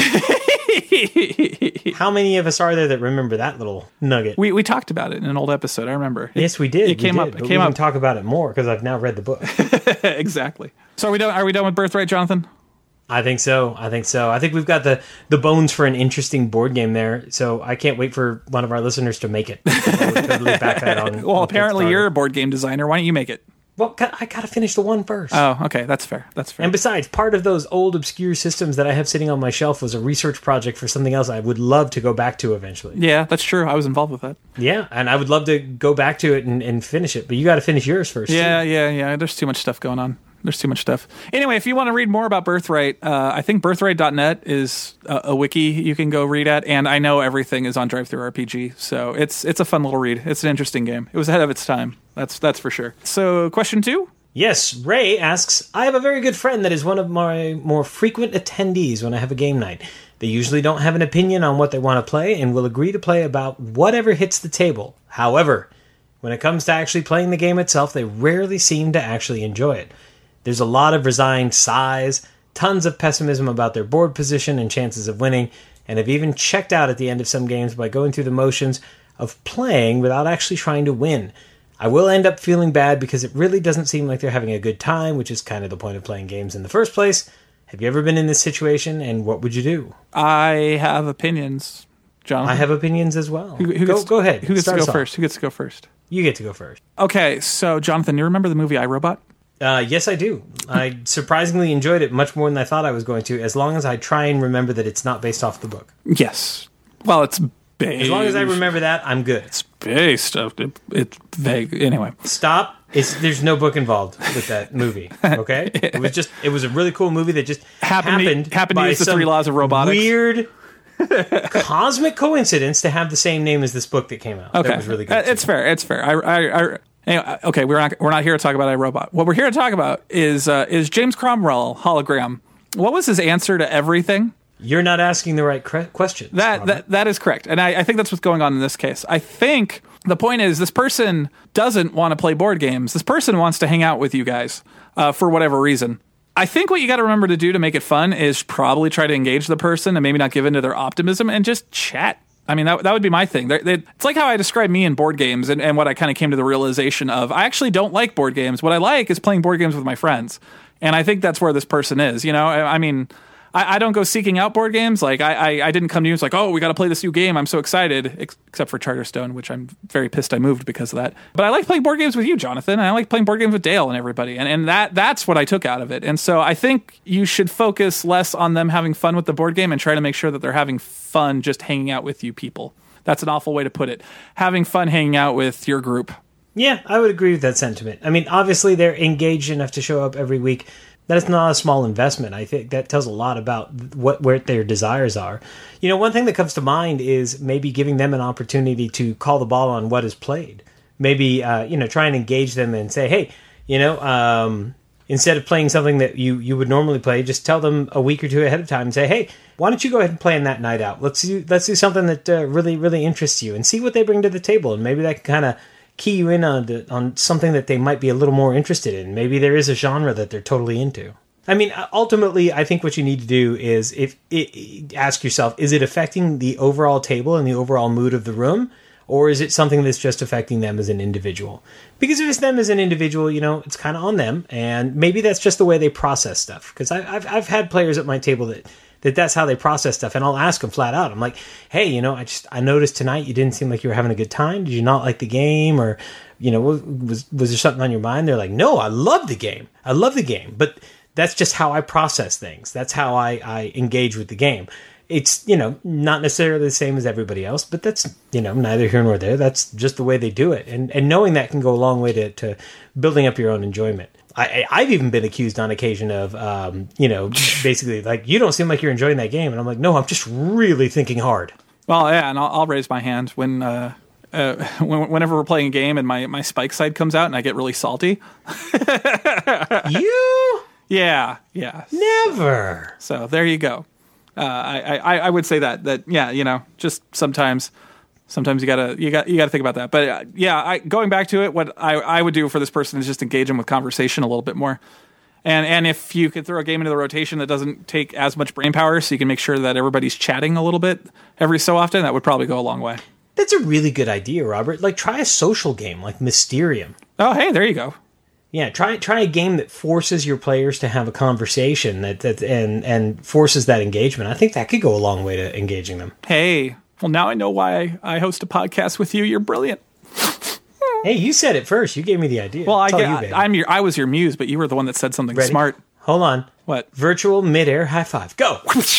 How many of us are there that remember that little nugget? We talked about it in an old episode, I remember. Yes, we did. It came up. We can talk about it more because I've now read the book. Exactly. So are we done with Birthright, Jonathan? I think so. I think we've got the bones for an interesting board game there. So I can't wait for one of our listeners to make it. I would totally back that on. Well, apparently you're a board game designer. Why don't you make it? Well, I got to finish the one first. Oh, okay. That's fair. And besides, part of those old obscure systems that I have sitting on my shelf was a research project for something else I would love to go back to eventually. Yeah, that's true. I was involved with that. Yeah, and I would love to go back to it and finish it. But you got to finish yours first. Yeah. There's too much stuff going on. There's too much stuff. Anyway, if you want to read more about Birthright, I think birthright.net is a wiki you can go read at, and I know everything is on DriveThruRPG, so it's a fun little read. It's an interesting game. It was ahead of its time. That's for sure. So, question 2? Yes, Ray asks, I have a very good friend that is one of my more frequent attendees when I have a game night. They usually don't have an opinion on what they want to play and will agree to play about whatever hits the table. However, when it comes to actually playing the game itself, they rarely seem to actually enjoy it. There's a lot of resigned sighs, tons of pessimism about their board position and chances of winning, and have even checked out at the end of some games by going through the motions of playing without actually trying to win. I will end up feeling bad because it really doesn't seem like they're having a good time, which is kind of the point of playing games in the first place. Have you ever been in this situation, and what would you do? I have opinions, Jonathan. I have opinions as well. Go ahead. Who gets to go first? Who gets to go first? You get to go first. Okay, so Jonathan, you remember the movie iRobot? Yes, I do. I surprisingly enjoyed it much more than I thought I was going to, as long as I try and remember that it's not based off the book. Yes. Well, it's based. As long as I remember that, I'm good. It's based. It's vague. Anyway. Stop. There's no book involved with that movie, okay? It was a really cool movie that just happened to use the 3 laws of robotics. Weird cosmic coincidence to have the same name as this book that came out. Okay. That was really good. It's fair. It's fair. Anyway, okay, we're not here to talk about iRobot. What we're here to talk about is James Cromwell hologram. What was his answer to everything? You're not asking the right questions. That is correct. And I think that's what's going on in this case. I think the point is this person doesn't want to play board games. This person wants to hang out with you guys for whatever reason. I think what you got to remember to do to make it fun is probably try to engage the person and maybe not give in to their optimism and just chat. I mean, that would be my thing. It's like how I describe me in board games and what I kind of came to the realization of. I actually don't like board games. What I like is playing board games with my friends. And I think that's where this person is. You know, I mean, I don't go seeking out board games. Like, I didn't come to you and it's like, oh, we got to play this new game. I'm so excited. Except for Charterstone, which I'm very pissed I moved because of that. But I like playing board games with you, Jonathan. And I like playing board games with Dale and everybody. And that's what I took out of it. And so I think you should focus less on them having fun with the board game and try to make sure that they're having fun just hanging out with you people. That's an awful way to put it. Having fun hanging out with your group. Yeah, I would agree with that sentiment. I mean, obviously they're engaged enough to show up every week. That is not a small investment. I think that tells a lot about where their desires are. You know, one thing that comes to mind is maybe giving them an opportunity to call the ball on what is played. Maybe, try and engage them and say, hey, instead of playing something that you would normally play, just tell them a week or two ahead of time and say, hey, why don't you go ahead and play in that night out? Let's do something that really, really interests you and see what they bring to the table. And maybe that can kind of key you in on something that they might be a little more interested in. Maybe there is a genre that they're totally into. I mean, ultimately, I think what you need to do is ask yourself, is it affecting the overall table and the overall mood of the room? Or is it something that's just affecting them as an individual? Because if it's them as an individual, it's kind of on them. And maybe that's just the way they process stuff. Because I've had players at my table that's how they process stuff. And I'll ask them flat out. I'm like, hey, I noticed tonight you didn't seem like you were having a good time. Did you not like the game? Or, was there something on your mind? They're like, no, I love the game. I love the game. But that's just how I process things. That's how I engage with the game. It's, not necessarily the same as everybody else, but that's, neither here nor there. That's just the way they do it. And knowing that can go a long way to building up your own enjoyment. I've even been accused on occasion of, basically like, you don't seem like you're enjoying that game. And I'm like, no, I'm just really thinking hard. Well, yeah, and I'll raise my hand whenever we're playing a game and my spike side comes out and I get really salty. You? Yeah. Never. So there you go. I would say that yeah, just sometimes you gotta think about that. But going back to it, what I would do for this person is just engage them with conversation a little bit more. And if you could throw a game into the rotation that doesn't take as much brain power, so you can make sure that everybody's chatting a little bit every so often, that would probably go a long way. That's a really good idea, Robert. Like, try a social game like Mysterium. Oh, hey, there you go. Yeah, try a game that forces your players to have a conversation and forces that engagement. I think that could go a long way to engaging them. Hey, well, now I know why I host a podcast with you. You're brilliant. Hey, you said it first. You gave me the idea. Well, I was your muse, but you were the one that said something smart. Hold on. What? Virtual midair high five. Go.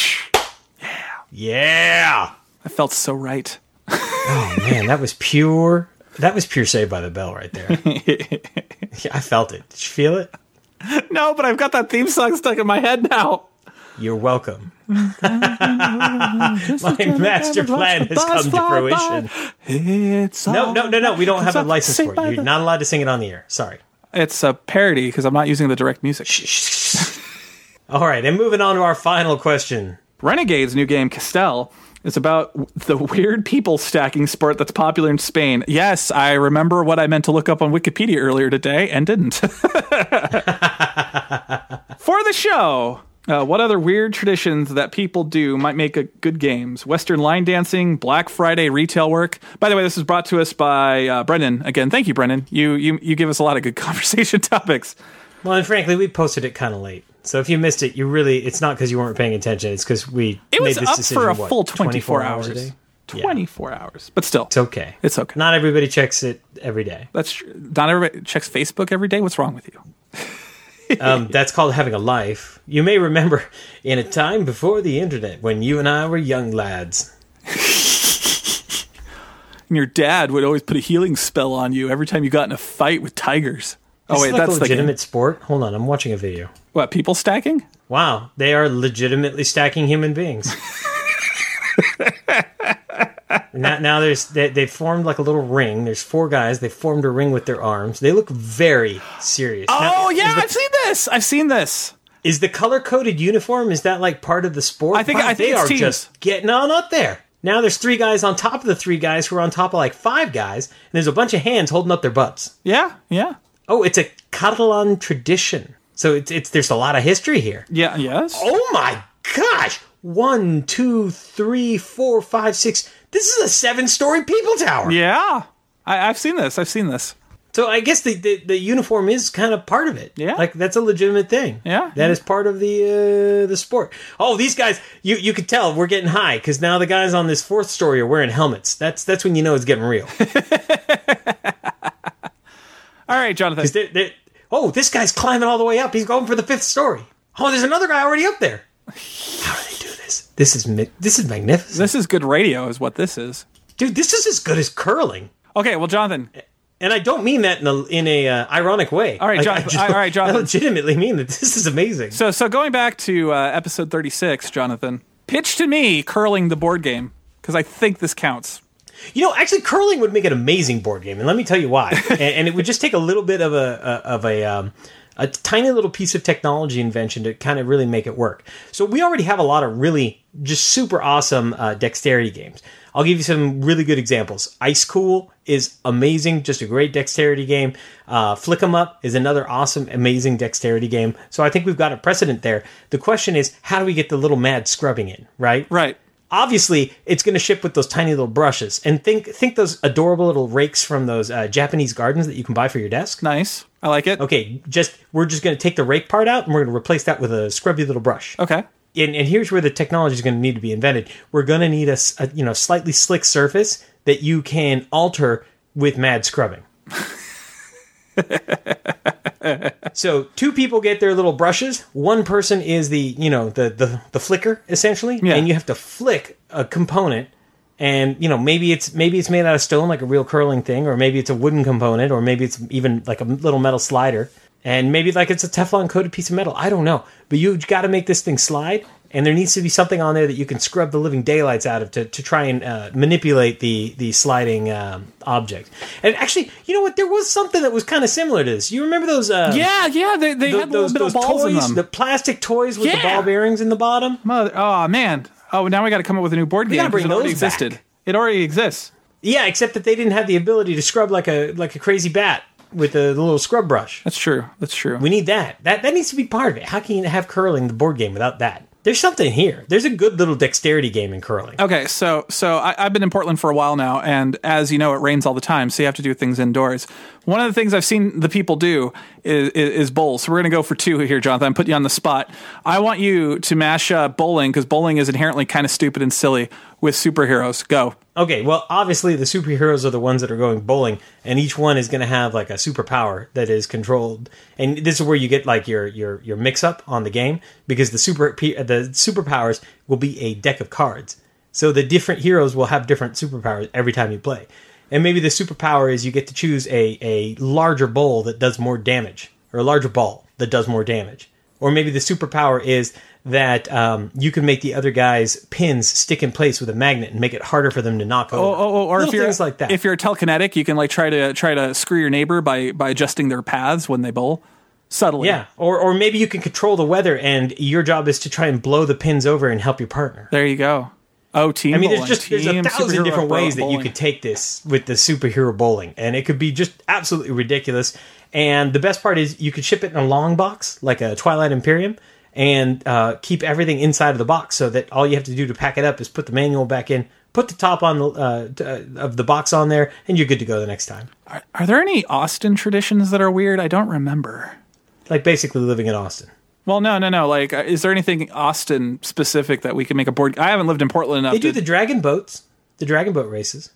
Yeah. I felt so right. Oh man, that was pure Saved by the Bell right there. I felt it. Did you feel it? No, but I've got that theme song stuck in my head now. You're welcome. My master plan has come to fruition. No. We don't have a license for it. You're not allowed to sing it on the air. Sorry. It's a parody because I'm not using the direct music. All right, and moving on to our final question. Renegade's new game, Castel, is about the weird people stacking sport that's popular in Spain. Yes, I remember what I meant to look up on Wikipedia earlier today and didn't. For the show, what other weird traditions that people do might make a good games? Western line dancing, Black Friday retail work. By the way, this is brought to us by Brendan. Again, thank you, Brendan. You give us a lot of good conversation topics. Well, and frankly, we posted it kind of late. So if you missed it, it's not because you weren't paying attention. It's because made this decision. It was up for a full 24 hours a day. 24 hours. But still. It's okay. It's okay. Not everybody checks it every day. That's true. Not everybody checks Facebook every day. What's wrong with you? That's called having a life. You may remember in a time before the internet when you and I were young lads. And your dad would always put a healing spell on you every time you got in a fight with tigers. Oh, wait, that's a legitimate sport? Hold on, I'm watching a video. What, people stacking? Wow, they are legitimately stacking human beings. Now they've formed like a little ring. There's 4 guys. They formed a ring with their arms. They look very serious. Oh, I've seen this. Is the color-coded uniform, is that like part of the sport? I think they it's are teams. just getting on up there. Now there's 3 guys on top of the 3 guys who are on top of like 5 guys, and there's a bunch of hands holding up their butts. Yeah, yeah. Oh, it's a Catalan tradition. So it's there's a lot of history here. Yeah, yes. Oh my gosh! 1, 2, 3, 4, 5, 6. This is a 7-story people tower. Yeah. I've seen this. So I guess the uniform is kind of part of it. Yeah. Like, that's a legitimate thing. Yeah. That is part of the sport. Oh, these guys, you could tell we're getting high, because now the guys on this 4th story are wearing helmets. That's when you know it's getting real. All right, Jonathan. Oh, this guy's climbing all the way up. He's going for the 5th story. Oh, there's another guy already up there. How do they do this? This is magnificent. This is good radio is what this is. Dude, this is as good as curling. Okay, well, Jonathan. And I don't mean that in a ironic way. All right, Jonathan. I legitimately mean that this is amazing. So going back to episode 36, Jonathan, pitch to me curling the board game, because I think this counts. You know, actually, curling would make an amazing board game, and let me tell you why. and it would just take a little bit of a tiny little piece of technology invention to kind of really make it work. So we already have a lot of really just super awesome dexterity games. I'll give you some really good examples. Ice Cool is amazing, just a great dexterity game. Flick 'em Up is another awesome, amazing dexterity game. So I think we've got a precedent there. The question is, how do we get the little mad scrubbing in, right? Right. Obviously, it's going to ship with those tiny little brushes. And think those adorable little rakes from those Japanese gardens that you can buy for your desk. Nice. I like it. Okay, we're just going to take the rake part out, and we're going to replace that with a scrubby little brush. Okay. And here's where the technology is going to need to be invented. We're going to need a slightly slick surface that you can alter with mad scrubbing. So 2 people get their little brushes. 1 person is the flicker, essentially, yeah. And you have to flick a component. And maybe it's made out of stone, like a real curling thing, or maybe it's a wooden component, or maybe it's even like a little metal slider. And maybe like it's a Teflon coated piece of metal. I don't know. But you've got to make this thing slide. And there needs to be something on there that you can scrub the living daylights out of to try and manipulate the sliding object. And actually, you know what? There was something that was kind of similar to this. You remember those? They had those balls toys, in them. the plastic toys with the ball bearings in the bottom. Oh, man. Oh, now we got to come up with a new board game. We got to bring those existed. back. It already exists. Yeah, except that they didn't have the ability to scrub like a crazy bat with a little scrub brush. That's true. We need that. That needs to be part of it. How can you have curling the board game without that? There's something here. There's a good little dexterity game in curling. Okay, so I've been in Portland for a while now, and as you know, it rains all the time, so you have to do things indoors. One of the things I've seen the people do is bowl. So we're going to go for 2 here, Jonathan. I'm putting you on the spot. I want you to mash up bowling, because bowling is inherently kind of stupid and silly, with superheroes. Go. Okay, well, obviously the superheroes are the ones that are going bowling, and each one is going to have like a superpower that is controlled. And this is where you get like your mix-up on the game, because the superpowers will be a deck of cards. So the different heroes will have different superpowers every time you play. And maybe the superpower is you get to choose a larger bowl that does more damage, or a larger ball that does more damage. Or maybe the superpower is that you can make the other guy's pins stick in place with a magnet and make it harder for them to knock over. Or little if you're things like that. If you're telekinetic, you can like try to screw your neighbor by adjusting their paths when they bowl subtly. Yeah, or maybe you can control the weather, and your job is to try and blow the pins over and help your partner. There you go. Oh, team. I mean, bowling. there's 1,000 different ways that you could take this with the superhero bowling, and it could be just absolutely ridiculous. And the best part is you could ship it in a long box, like a Twilight Imperium, and keep everything inside of the box, so that all you have to do to pack it up is put the manual back in, put the top on of the box on there, and you're good to go the next time. Are there any Austin traditions that are weird? I don't remember. Like basically living in Austin. Well, no. Like, is there anything Austin specific that we can make a board? I haven't lived in Portland enough. They do the dragon boats, the dragon boat races.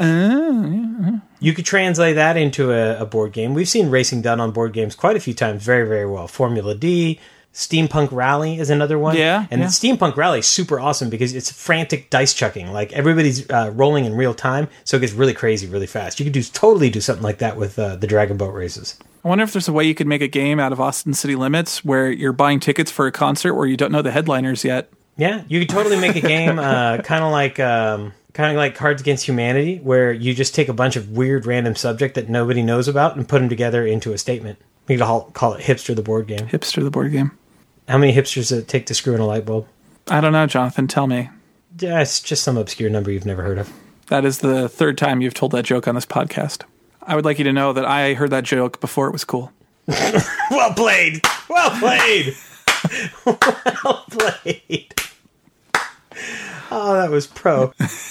Yeah. You could translate that into a board game. We've seen racing done on board games quite a few times, very, very well. Formula D, Steampunk Rally is another one. Yeah. And Steampunk Rally is super awesome because it's frantic dice chucking. Like, everybody's rolling in real time, so it gets really crazy really fast. You could totally do something like that with the dragon boat races. I wonder if there's a way you could make a game out of Austin city limits where you're buying tickets for a concert where you don't know the headliners yet. Yeah, you could totally make a game kind of like Cards Against Humanity, where you just take a bunch of weird random subject that nobody knows about and put them together into a statement. We could call it Hipster the Board Game. Hipster the Board Game. How many hipsters does it take to screw in a light bulb? I don't know, Jonathan. Tell me. Yeah, it's just some obscure number you've never heard of. That is the third time you've told that joke on this podcast. I would like you to know that I heard that joke before it was cool. Well played! Well played! Well played! Oh, that was pro.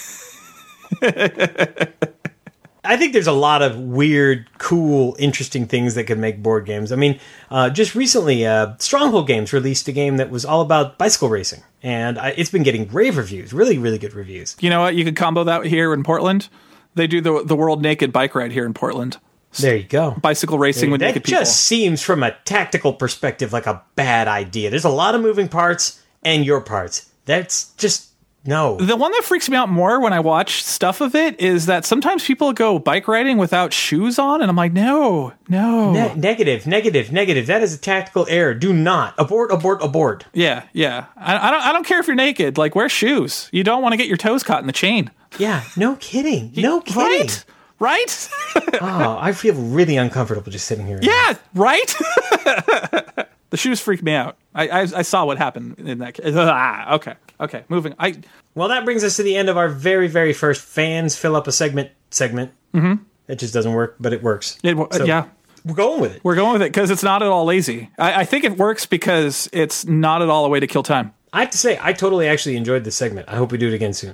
I think there's a lot of weird, cool, interesting things that could make board games. I mean, just recently, Stronghold Games released a game that was all about bicycle racing. And it's been getting rave reviews, really, really good reviews. You know what? You could combo that here in Portland. They do the World Naked Bike Ride here in Portland. There you go. Bicycle racing with naked people. That just seems, from a tactical perspective, like a bad idea. There's a lot of moving parts and your parts. That's just... No. The one that freaks me out more when I watch stuff of it is that sometimes people go bike riding without shoes on, and I'm like, no. Negative. That is a tactical error. Do not. Abort. Yeah. I don't care if you're naked. Like, wear shoes. You don't want to get your toes caught in the chain. Yeah, no kidding. Right? Oh, I feel really uncomfortable just sitting here. Yeah, right? The shoes freaked me out. I saw what happened in that case. Okay, moving. Well, that brings us to the end of our very, very first fans fill up a segment. Mm-hmm. It just doesn't work, but it works. Yeah. We're going with it. We're going with it because it's not at all lazy. I think it works because it's not at all a way to kill time. I have to say, I totally actually enjoyed this segment. I hope we do it again soon.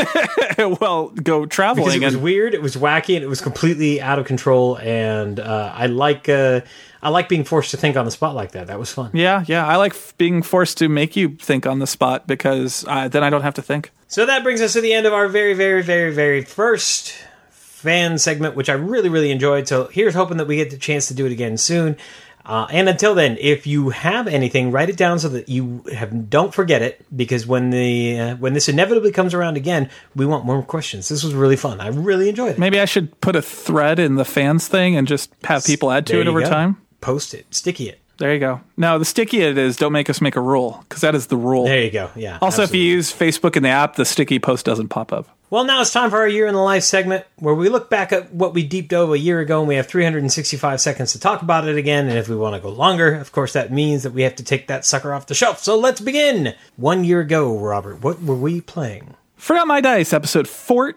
Well, go traveling. Because it was weird, it was wacky, and it was completely out of control, and I like being forced to think on the spot like that. That was fun. Yeah. I like being forced to make you think on the spot because then I don't have to think. So that brings us to the end of our very, very, very, very first fan segment, which I really, really enjoyed. So here's hoping that we get the chance to do it again soon. And until then, if you have anything, write it down so that you don't forget it, because when this inevitably comes around again, we want more questions. This was really fun. I really enjoyed it. Maybe I should put a thread in the fans thing and just have people add to it over time. Post it. Sticky it. There you go. No, the sticky it is don't make us make a rule, because that is the rule. There you go. Yeah. Also, absolutely. If you use Facebook in the app, the sticky post doesn't pop up. Well, now it's time for our Year in the Life segment, where we look back at what we deep dove a year ago, and we have 365 seconds to talk about it again. And if we want to go longer, of course, that means that we have to take that sucker off the shelf. So let's begin. 1 year ago, Robert, what were we playing? Forgot My Dice, episode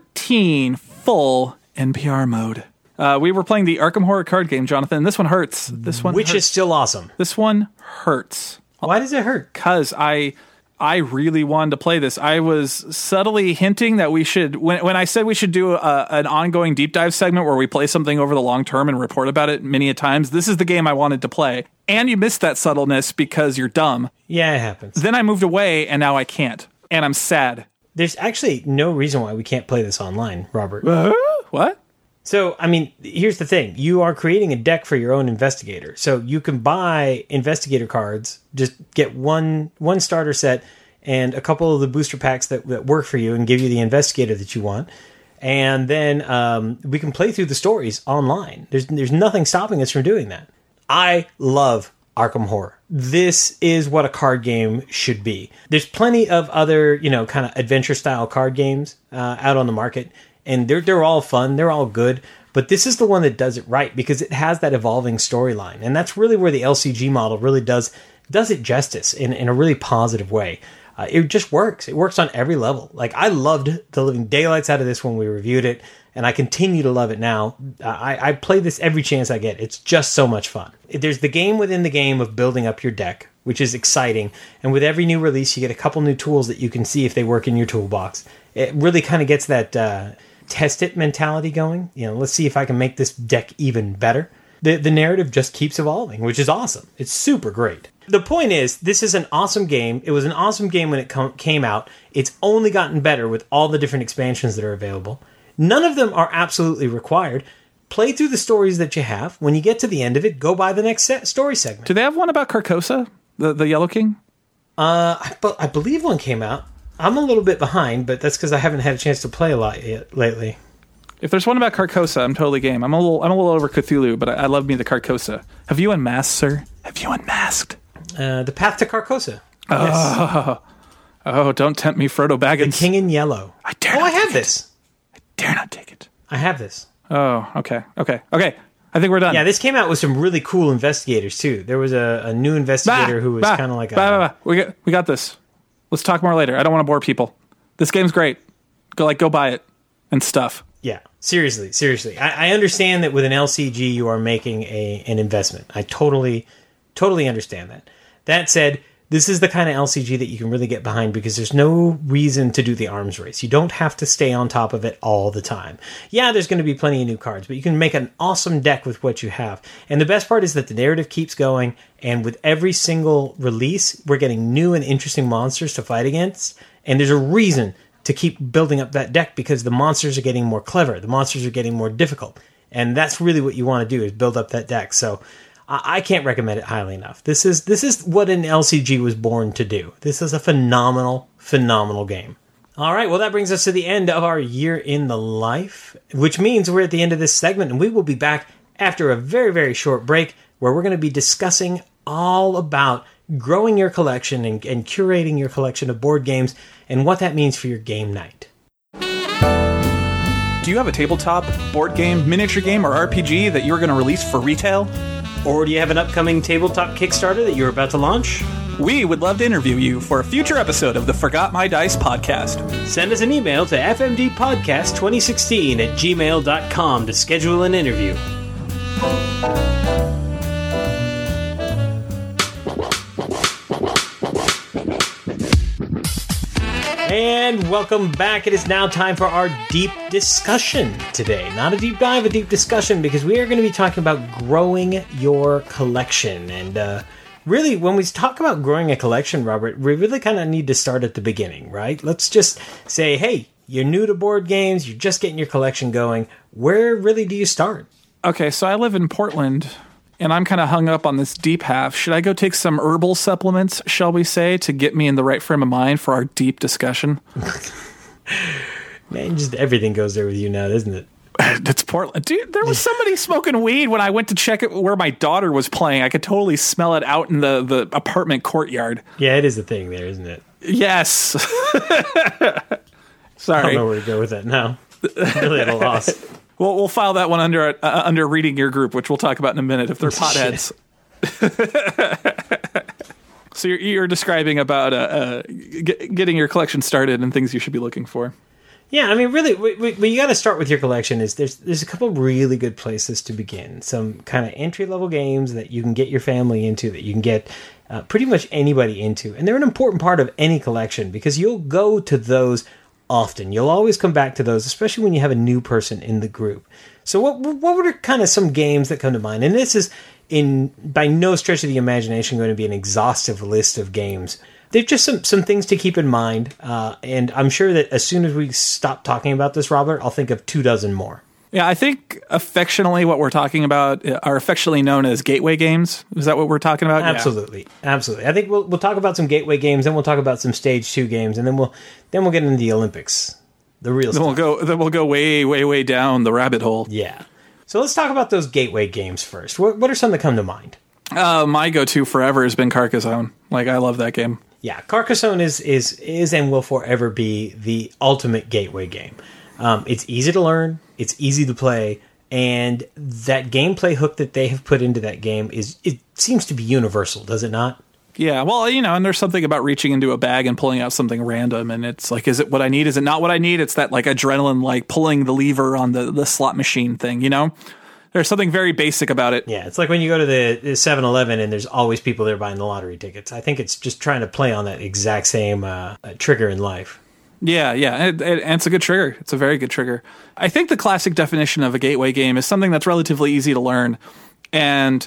14, full NPR mode. We were playing the Arkham Horror card game, Jonathan. This one hurts. Which is still awesome. This one hurts. Why does it hurt? Because I really wanted to play this. I was subtly hinting that we should, when I said we should do an ongoing deep dive segment where we play something over the long term and report about it many a times, this is the game I wanted to play. And you missed that subtleness because you're dumb. Yeah, it happens. Then I moved away, and now I can't. And I'm sad. There's actually no reason why we can't play this online, Robert. What? So, I mean, here's the thing. You are creating a deck for your own investigator. So you can buy investigator cards, just get one starter set and a couple of the booster packs that work for you and give you the investigator that you want. And then we can play through the stories online. There's nothing stopping us from doing that. I love Arkham Horror. This is what a card game should be. There's plenty of other, kind of adventure-style card games out on the market. And they're all fun. They're all good. But this is the one that does it right because it has that evolving storyline. And that's really where the LCG model really does it justice in a really positive way. It just works. It works on every level. Like, I loved the living daylights out of this when we reviewed it. And I continue to love it now. I play this every chance I get. It's just so much fun. There's the game within the game of building up your deck, which is exciting. And with every new release, you get a couple new tools that you can see if they work in your toolbox. It really kind of gets that... test it mentality going. Let's see if I can make this deck even better. The narrative just keeps evolving, which is awesome. It's super great. The point is, this is an awesome game. It was an awesome game when it came out. It's only gotten better with all the different expansions that are available. None of them are absolutely required. Play through the stories that you have. When you get to the end of it, go buy the next story segment. Do they have one about Carcosa, the Yellow King? I believe one came out. I'm a little bit behind, but that's because I haven't had a chance to play a lot yet lately. If there's one about Carcosa, I'm totally game. I'm a little over Cthulhu, but I love me the Carcosa. Have you unmasked, sir? Have you unmasked? The Path to Carcosa. Yes. Oh, don't tempt me, Frodo Baggins. The King in Yellow. I have this. I dare not take it. I have this. Oh, okay. I think we're done. Yeah, this came out with some really cool investigators, too. There was a new investigator who was kind of like We got this. Let's talk more later. I don't want to bore people. This game's great. Go buy it and stuff. Yeah, seriously. I understand that with an LCG you are making an investment. I totally understand that. That said, this is the kind of LCG that you can really get behind because there's no reason to do the arms race. You don't have to stay on top of it all the time. Yeah, there's going to be plenty of new cards, but you can make an awesome deck with what you have. And the best part is that the narrative keeps going, and with every single release, we're getting new and interesting monsters to fight against, and there's a reason to keep building up that deck because the monsters are getting more clever, the monsters are getting more difficult, and that's really what you want to do is build up that deck. So I can't recommend it highly enough. This is what an LCG was born to do. This is a phenomenal game. All right, well, that brings us to the end of our year in the life, which means we're at the end of this segment, and we will be back after a very, very short break where we're going to be discussing all about growing your collection and curating your collection of board games and what that means for your game night. Do you have a tabletop, board game, miniature game, or RPG that you're going to release for retail? Or do you have an upcoming tabletop Kickstarter that you're about to launch? We would love to interview you for a future episode of the Forgot My Dice podcast. Send us an email to fmdpodcast2016@gmail.com to schedule an interview. And welcome back. It is now time for our deep discussion today. Not a deep dive, a deep discussion, because we are going to be talking about growing your collection. And really, when we talk about growing a collection, Robert, we really kind of need to start at the beginning, right? Let's just say, hey, you're new to board games, you're just getting your collection going. Where really do you start? Okay, so I live in Portland, and I'm kind of hung up on this deep half. Should I go take some herbal supplements, shall we say, to get me in the right frame of mind for our deep discussion? Man, just everything goes there with you now, isn't it? It's Portland. Dude, there was somebody smoking weed when I went to check it where my daughter was playing. I could totally smell it out in the apartment courtyard. Yeah, it is a thing there, isn't it? Yes. Sorry. I don't know where to go with that now. I'm really at a loss. Well, we'll file that one under reading your group, which we'll talk about in a minute if they're potheads. So you're describing about getting your collection started and things you should be looking for. Yeah, I mean, really, what you got to start with your collection is there's a couple really good places to begin. Some kind of entry-level games that you can get your family into, that you can get pretty much anybody into. And they're an important part of any collection because you'll go to those often. You'll always come back to those, especially when you have a new person in the group. So what are kind of some games that come to mind? And this is, by no stretch of the imagination, going to be an exhaustive list of games. They're just some things to keep in mind. And I'm sure that as soon as we stop talking about this, Robert, I'll think of 24 more. Yeah, I think affectionately what we're talking about are affectionately known as gateway games. Is that what we're talking about? Absolutely. Yeah. Absolutely. I think we'll talk about some gateway games, then we'll talk about some stage 2 games, and then we'll get into the Olympics. The real stuff. Then we'll go way, way, way down the rabbit hole. Yeah. So let's talk about those gateway games first. What are some that come to mind? My go-to forever has been Carcassonne. Like, I love that game. Yeah, Carcassonne is and will forever be the ultimate gateway game. It's easy to learn, it's easy to play, and that gameplay hook that they have put into that game it seems to be universal, does it not? Yeah, well, and there's something about reaching into a bag and pulling out something random, and it's like, is it what I need? Is it not what I need? It's that like adrenaline, like pulling the lever on the slot machine thing, There's something very basic about it. Yeah, it's like when you go to the 7-Eleven and there's always people there buying the lottery tickets. I think it's just trying to play on that exact same trigger in life. Yeah, and it's a good trigger. It's a very good trigger. I think the classic definition of a gateway game is something that's relatively easy to learn and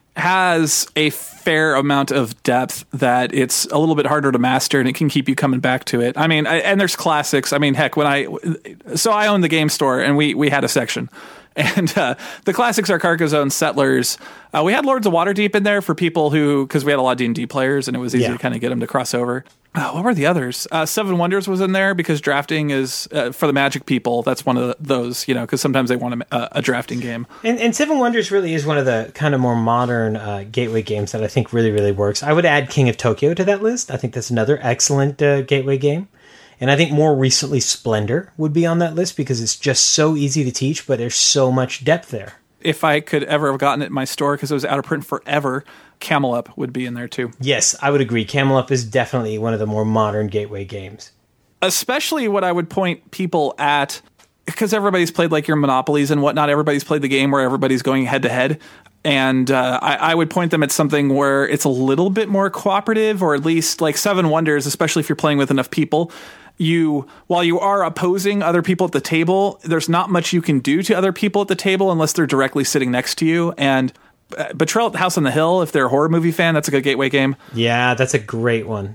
has a fair amount of depth that it's a little bit harder to master, and it can keep you coming back to it. I mean, and there's classics. I mean, heck, I own the game store, and we had a section. And the classics are Carcassonne, Settlers. We had Lords of Waterdeep in there for people because we had a lot of D&D players, and it was easy to kind of get them to cross over. What were the others? Seven Wonders was in there because drafting is, for the Magic people, that's one of those, because sometimes they want a drafting game. And Seven Wonders really is one of the kind of more modern gateway games that I think really, really works. I would add King of Tokyo to that list. I think that's another excellent gateway game. And I think more recently Splendor would be on that list because it's just so easy to teach, but there's so much depth there. if I could ever have gotten it in my store because it was out of print forever, Camel Up would be in there too. Yes, I would agree. Camel Up is definitely one of the more modern gateway games. Especially what I would point people at, because everybody's played like your Monopolies and whatnot. Everybody's played the game where everybody's going head to head. And I would point them at something where it's a little bit more cooperative, or at least like Seven Wonders, especially if you're playing with enough people. While you are opposing other people at the table, there's not much you can do to other people at the table unless they're directly sitting next to you. And Betrayal at the House on the Hill, if they're a horror movie fan, that's a good gateway game. Yeah, that's a great one.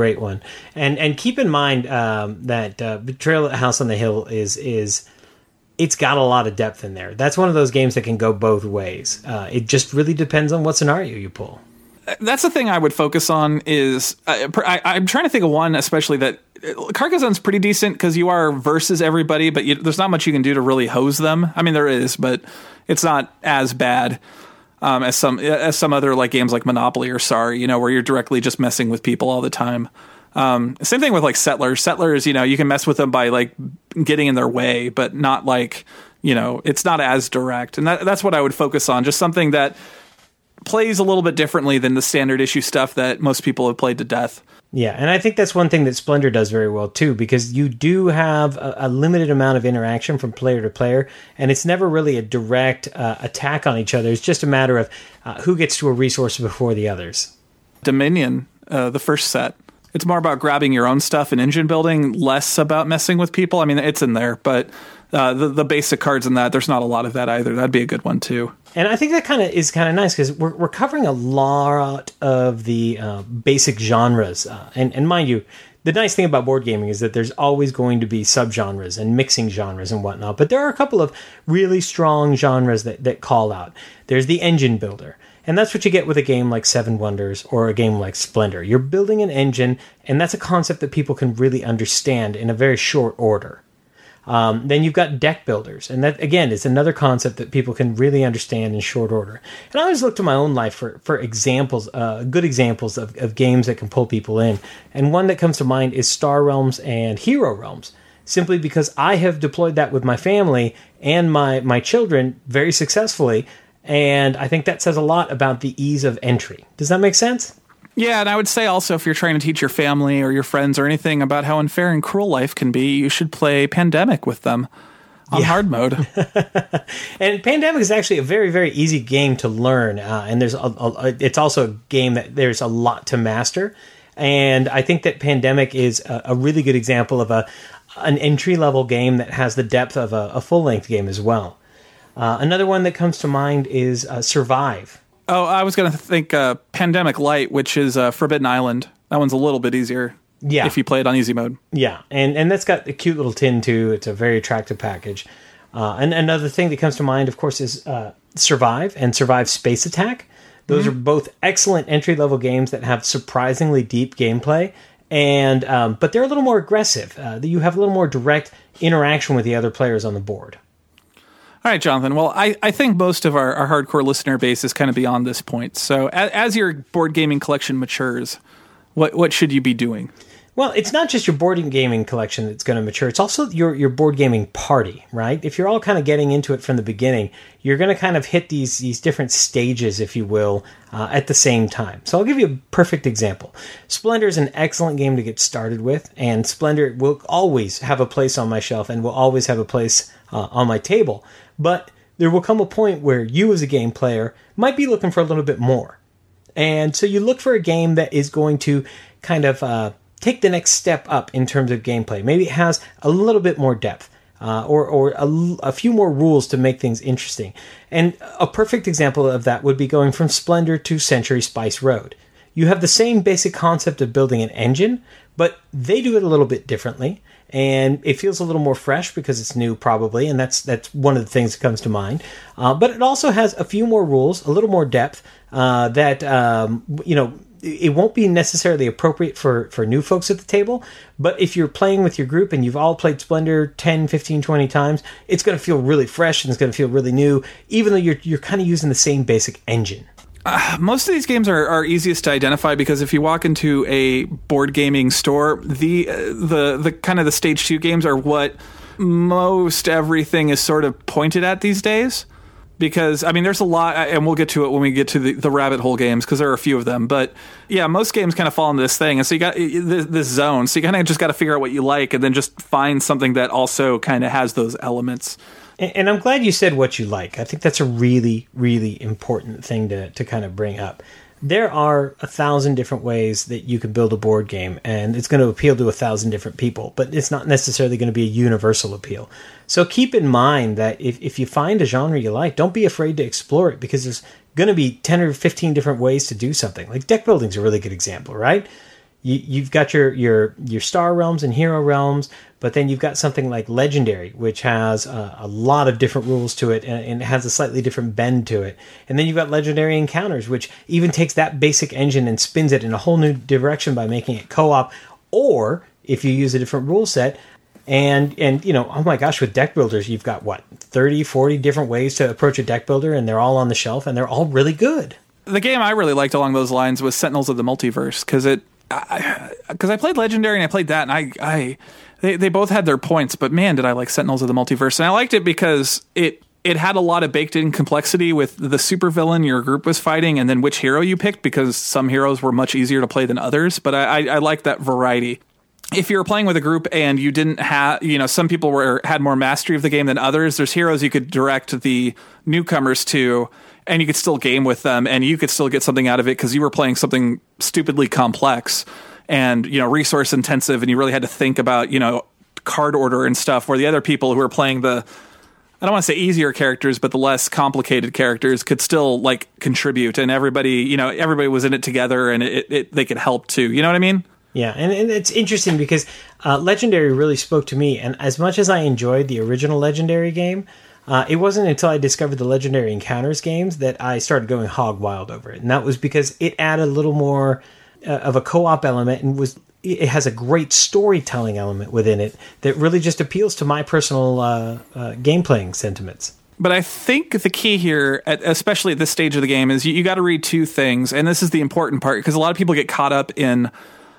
And keep in mind that Betrayal at the House on the Hill is it's got a lot of depth in there. That's one of those games that can go both ways. It just really depends on what scenario you pull. That's the thing I would focus on is I'm trying to think of one, especially that Carcassonne's pretty decent because you are versus everybody, but there's not much you can do to really hose them. I mean, there is, but it's not as bad as some other like games like Monopoly or Sorry, where you're directly just messing with people all the time. Same thing with like Settlers. Settlers, you can mess with them by like getting in their way, but not like, it's not as direct. And that's what I would focus on. Just something that plays a little bit differently than the standard issue stuff that most people have played to death. Yeah, and I think that's one thing that Splendor does very well too, because you do have a limited amount of interaction from player to player, and it's never really a direct attack on each other. It's just a matter of who gets to a resource before the others. Dominion, the first set, it's more about grabbing your own stuff and engine building, less about messing with people. I mean, it's in there, but the basic cards in that, there's not a lot of that either. That'd be a good one too. And I think that is kind of nice because we're covering a lot of the basic genres. And mind you, the nice thing about board gaming is that there's always going to be subgenres and mixing genres and whatnot. But there are a couple of really strong genres that call out. There's the engine builder. And that's what you get with a game like Seven Wonders or a game like Splendor. You're building an engine, and that's a concept that people can really understand in a very short order. Then you've got deck builders, and that, again, is another concept that people can really understand in short order. And I always look to my own life for examples, good examples of games that can pull people in. And one that comes to mind is Star Realms and Hero Realms, simply because I have deployed that with my family and my children very successfully, and I think that says a lot about the ease of entry. Does that make sense? Yeah, and I would say also if you're trying to teach your family or your friends or anything about how unfair and cruel life can be, you should play Pandemic with them on hard mode. And Pandemic is actually a very, very easy game to learn, and it's also a game that there's a lot to master. And I think that Pandemic is a really good example of an entry-level game that has the depth of a full-length game as well. Another one that comes to mind is Survive. Oh, I was going to think Pandemic Light, which is Forbidden Island. That one's a little bit easier if you play it on easy mode. Yeah, and that's got a cute little tin, too. It's a very attractive package. And another thing that comes to mind, of course, is Survive and Survive Space Attack. Those are both excellent entry-level games that have surprisingly deep gameplay, and but they're a little more aggressive. You have a little more direct interaction with the other players on the board. All right, Jonathan. Well, I think most of our hardcore listener base is kind of beyond this point. So as your board gaming collection matures, what should you be doing? Well, it's not just your board gaming collection that's going to mature. It's also your board gaming party, right? If you're all kind of getting into it from the beginning, you're going to kind of hit these different stages, if you will, at the same time. So I'll give you a perfect example. Splendor is an excellent game to get started with, and Splendor will always have a place on my shelf and will always have a place on my table. But there will come a point where you as a game player might be looking for a little bit more. And so you look for a game that is going to kind of take the next step up in terms of gameplay. Maybe it has a little bit more depth or a few more rules to make things interesting. And a perfect example of that would be going from Splendor to Century Spice Road. You have the same basic concept of building an engine, but they do it a little bit differently. And it feels a little more fresh because it's new, probably, and that's one of the things that comes to mind. But it also has a few more rules, a little more depth, it won't be necessarily appropriate for new folks at the table, but if you're playing with your group and you've all played Splendor 10, 15, 20 times, it's going to feel really fresh and it's going to feel really new, even though you're kind of using the same basic engine. Most of these games are easiest to identify because if you walk into a board gaming store, the kind of the stage 2 games are what most everything is sort of pointed at these days. because I mean there's a lot, and we'll get to it when we get to the rabbit hole games, because there are a few of them, but yeah, most games kind of fall into this thing, and so you got this zone, so you kind of just got to figure out what you like and then just find something that also kind of has those elements. And I'm glad you said what you like. I think that's a really, really important thing to kind of bring up. There are 1,000 different ways that you can build a board game, and it's going to appeal to 1,000 different people, but it's not necessarily going to be a universal appeal. So keep in mind that if you find a genre you like, don't be afraid to explore it, because there's going to be 10 or 15 different ways to do something. Like deck building is a really good example, right? You've got your Star Realms and Hero Realms, but then you've got something like Legendary, which has a lot of different rules to it, and it has a slightly different bend to it. And then you've got Legendary Encounters, which even takes that basic engine and spins it in a whole new direction by making it co-op, or if you use a different rule set. And you know, oh my gosh, with deck builders, you've got, 30, 40 different ways to approach a deck builder, and they're all on the shelf, and they're all really good. The game I really liked along those lines was Sentinels of the Multiverse, because I played Legendary and I played that, and they both had their points, but man, did I like Sentinels of the Multiverse. And I liked it because it had a lot of baked-in complexity with the supervillain your group was fighting, and then which hero you picked, because some heroes were much easier to play than others, but I like that variety. If you were playing with a group and you didn't have, you know, some people had more mastery of the game than others, there's heroes you could direct the newcomers to, and you could still game with them, and you could still get something out of it because you were playing something stupidly complex and, you know, resource intensive, and you really had to think about, you know, card order and stuff, where the other people who were playing I don't want to say easier characters, but the less complicated characters could still like contribute, and everybody was in it together, and they could help too. You know what I mean? Yeah, and it's interesting because Legendary really spoke to me, and as much as I enjoyed the original Legendary game, it wasn't until I discovered the Legendary Encounters games that I started going hog wild over it, and that was because it added a little more of a co-op element, and it has a great storytelling element within it that really just appeals to my personal game-playing sentiments. But I think the key here, especially at this stage of the game, is you got to read two things, and this is the important part, because a lot of people get caught up in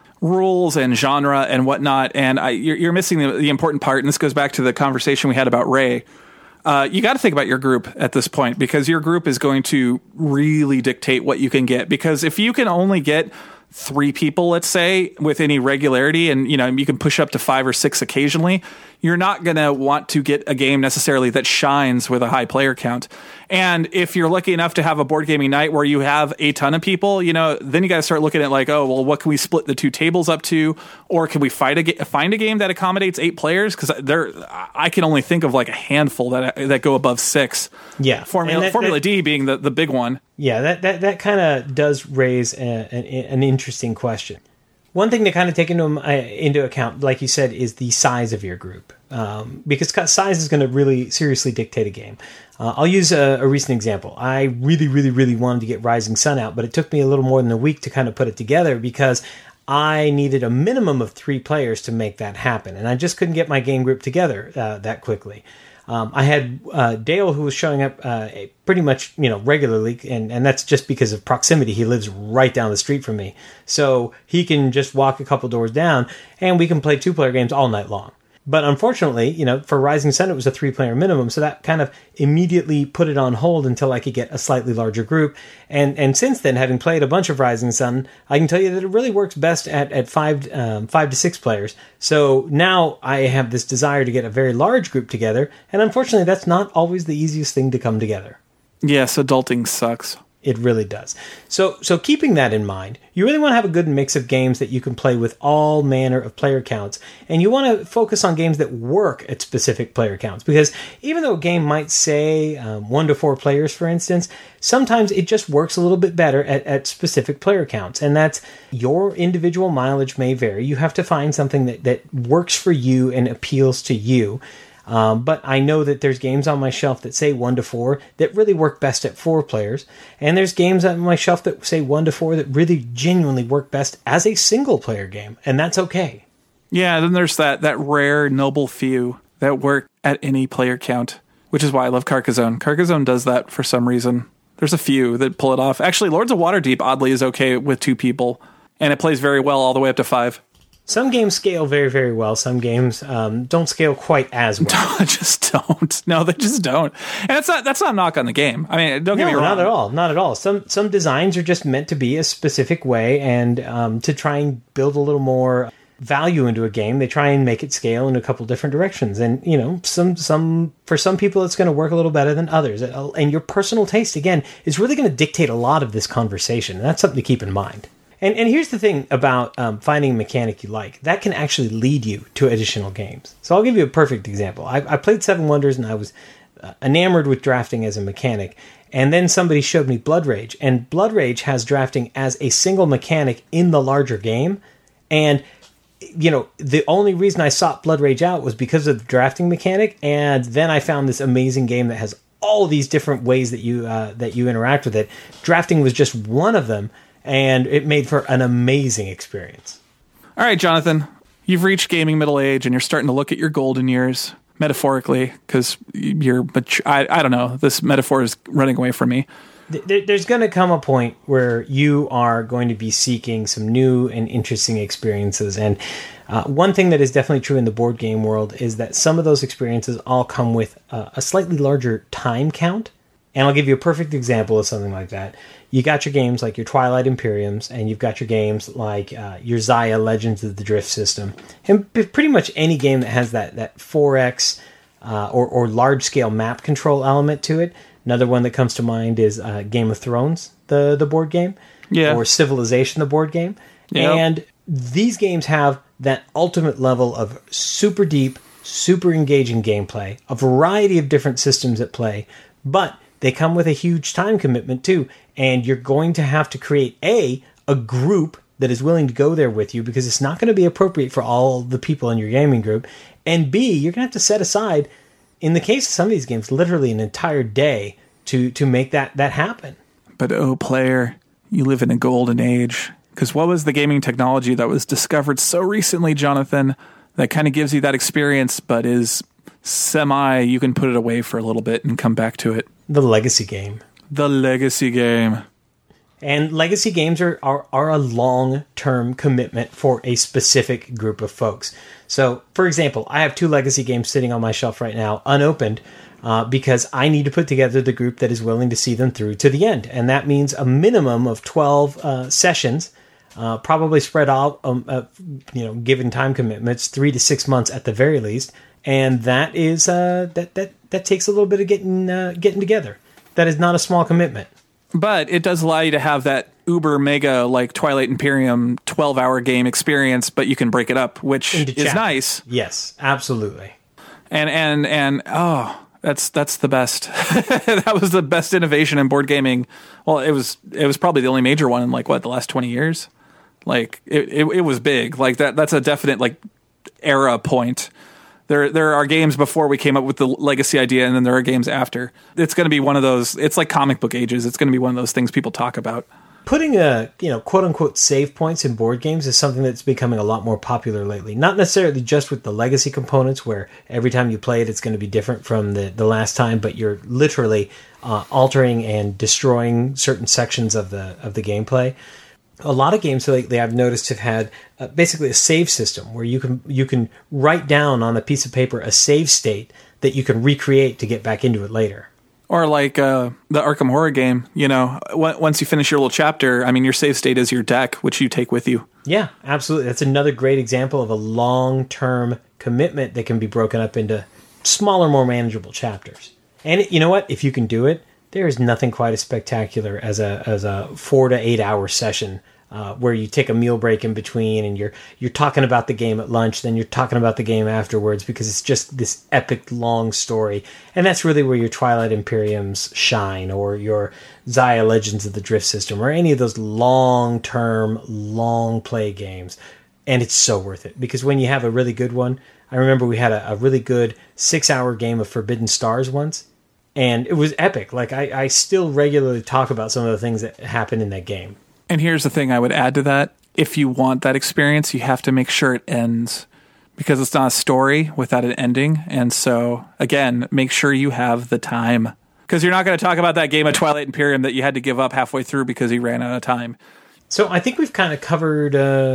rules and genre and whatnot, and you're missing the important part, and this goes back to the conversation we had about Ray. You got to think about your group at this point, because your group is going to really dictate what you can get, because if you can only get 3 people, let's say, with any regularity, and you know you can push up to 5 or 6 occasionally, you're not going to want to get a game necessarily that shines with a high player count. And if you're lucky enough to have a board gaming night where you have a ton of people, you know, then you got to start looking at like, oh, well, what can we split the 2 tables up to? Or can we find a game that accommodates 8 players? Because I can only think of like a handful that go above 6. Yeah, Formula D being the big one. Yeah, that kind of does raise an interesting question. One thing to kind of take into account, like you said, is the size of your group, because size is going to really seriously dictate a game. I'll use a recent example. I really, really, really wanted to get Rising Sun out, but it took me a little more than a week to kind of put it together, because I needed a minimum of 3 players to make that happen, and I just couldn't get my game group together that quickly. I had Dale, who was showing up pretty much, you know, regularly, and that's just because of proximity. He lives right down the street from me, so he can just walk a couple doors down, and we can play 2-player games all night long. But unfortunately, you know, for Rising Sun, it was a 3-player minimum, so that kind of immediately put it on hold until I could get a slightly larger group. And since then, having played a bunch of Rising Sun, I can tell you that it really works best at 5 to 6 players. So now I have this desire to get a very large group together, and unfortunately, that's not always the easiest thing to come together. Yes, adulting sucks. It really does. So keeping that in mind, you really want to have a good mix of games that you can play with all manner of player counts, and you want to focus on games that work at specific player counts, because even though a game might say 1 to 4 players, for instance, sometimes it just works a little bit better at specific player counts, and that's your individual mileage may vary. You have to find something that works for you and appeals to you. But I know that there's games on my shelf that say 1 to 4 that really work best at 4 players. And there's games on my shelf that say 1 to 4 that really genuinely work best as a single player game. And that's okay. Yeah, then there's that rare noble few that work at any player count, which is why I love Carcassonne. Carcassonne does that for some reason. There's a few that pull it off. Actually, Lords of Waterdeep, oddly, is okay with 2 people. And it plays very well all the way up to 5. Some games scale very, very well. Some games don't scale quite as well. Just don't. No, they just don't. And that's not a knock on the game. I mean, don't get me wrong. Not at all. Not at all. Some designs are just meant to be a specific way, and to try and build a little more value into a game, they try and make it scale in a couple different directions. And for some people, it's going to work a little better than others. And your personal taste, again, is really going to dictate a lot of this conversation. And that's something to keep in mind. And here's the thing about finding a mechanic you like. That can actually lead you to additional games. So I'll give you a perfect example. I played Seven Wonders, and I was enamored with drafting as a mechanic. And then somebody showed me Blood Rage. And Blood Rage has drafting as a single mechanic in the larger game. And, the only reason I sought Blood Rage out was because of the drafting mechanic. And then I found this amazing game that has all these different ways that you interact with it. Drafting was just one of them. And it made for an amazing experience. All right, Jonathan, you've reached gaming middle age, and you're starting to look at your golden years, metaphorically, because you're mature. I don't know. This metaphor is running away from me. There's going to come a point where you are going to be seeking some new and interesting experiences. And one thing that is definitely true in the board game world is that some of those experiences all come with a slightly larger time count. And I'll give you a perfect example of something like that. You got your games like your Twilight Imperiums, and you've got your games like your Xia Legends of the Drift System. And pretty much any game that has that 4X or large-scale map control element to it. Another one that comes to mind is Game of Thrones, the board game. Yeah. Or Civilization, the board game. Yep. And these games have that ultimate level of super deep, super engaging gameplay, a variety of different systems at play, but they come with a huge time commitment too, and you're going to have to create a group that is willing to go there with you, because it's not going to be appropriate for all the people in your gaming group, and B, you're going to have to set aside, in the case of some of these games, literally an entire day to make that happen. But player, you live in a golden age, because what was the gaming technology that was discovered so recently, Jonathan, that kind of gives you that experience, but is you can put it away for a little bit and come back to it? The legacy game. The legacy game. And legacy games are a long-term commitment for a specific group of folks. So, for example, I have 2 legacy games sitting on my shelf right now, unopened, because I need to put together the group that is willing to see them through to the end. And that means a minimum of 12 sessions, probably spread out, given time commitments, 3 to 6 months at the very least. And that is that takes a little bit of getting together. That is not a small commitment. But it does allow you to have that uber mega like Twilight Imperium 12-hour game experience, but you can break it up, which is nice. Yes, absolutely. And that's the best. That was the best innovation in board gaming. Well, it was probably the only major one in the last 20 years. Like it was big. Like that's a definite era point. There are games before we came up with the legacy idea, and then there are games after. It's going to be one of those. It's like comic book ages. It's going to be one of those things people talk about. Putting quote unquote save points in board games is something that's becoming a lot more popular lately. Not necessarily just with the legacy components, where every time you play it, it's going to be different from the last time, but you're literally altering and destroying certain sections of the gameplay. A lot of games lately I've noticed have had basically a save system where you can write down on a piece of paper a save state that you can recreate to get back into it later. Or like the Arkham Horror game, once you finish your little chapter, your save state is your deck, which you take with you. Yeah, absolutely. That's another great example of a long-term commitment that can be broken up into smaller, more manageable chapters. And you know what? If you can do it, there is nothing quite as spectacular as a 4 to 8 hour session where you take a meal break in between, and you're talking about the game at lunch, then you're talking about the game afterwards, because it's just this epic long story. And that's really where your Twilight Imperiums shine, or your Xia Legends of the Drift System, or any of those long-term, long-play games. And it's so worth it, because when you have a really good one, I remember we had a really good 6-hour game of Forbidden Stars once, and it was epic. I still regularly talk about some of the things that happened in that game. And here's the thing I would add to that. If you want that experience, you have to make sure it ends, because it's not a story without an ending. And so, again, make sure you have the time, because you're not going to talk about that game of Twilight Imperium that you had to give up halfway through because you ran out of time. So I think we've kind of covered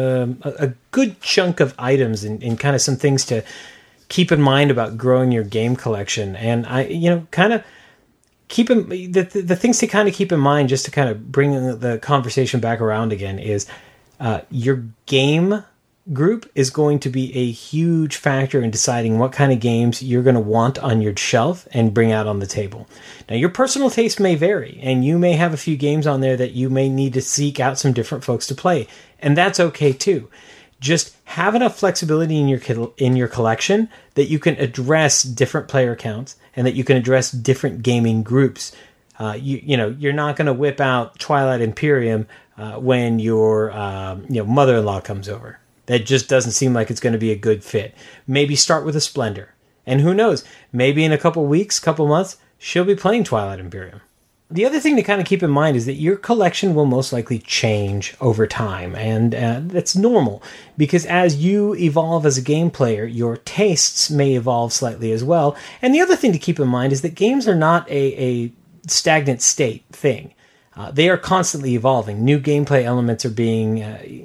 a good chunk of items and kind of some things to keep in mind about growing your game collection. And kind of keep the things to kind of keep in mind, just to kind of bring the conversation back around again, is your game group is going to be a huge factor in deciding what kind of games you're going to want on your shelf and bring out on the table. Now, your personal taste may vary, and you may have a few games on there that you may need to seek out some different folks to play, and that's okay too. Just have enough flexibility in your collection that you can address different player counts and that you can address different gaming groups. You're not going to whip out Twilight Imperium when your mother-in-law comes over. That just doesn't seem like it's going to be a good fit. Maybe start with a Splendor. And who knows, maybe in a couple weeks, couple months, she'll be playing Twilight Imperium. The other thing to kind of keep in mind is that your collection will most likely change over time. And that's normal, because as you evolve as a game player, your tastes may evolve slightly as well. And the other thing to keep in mind is that games are not a stagnant state thing. They are constantly evolving. New gameplay elements are being,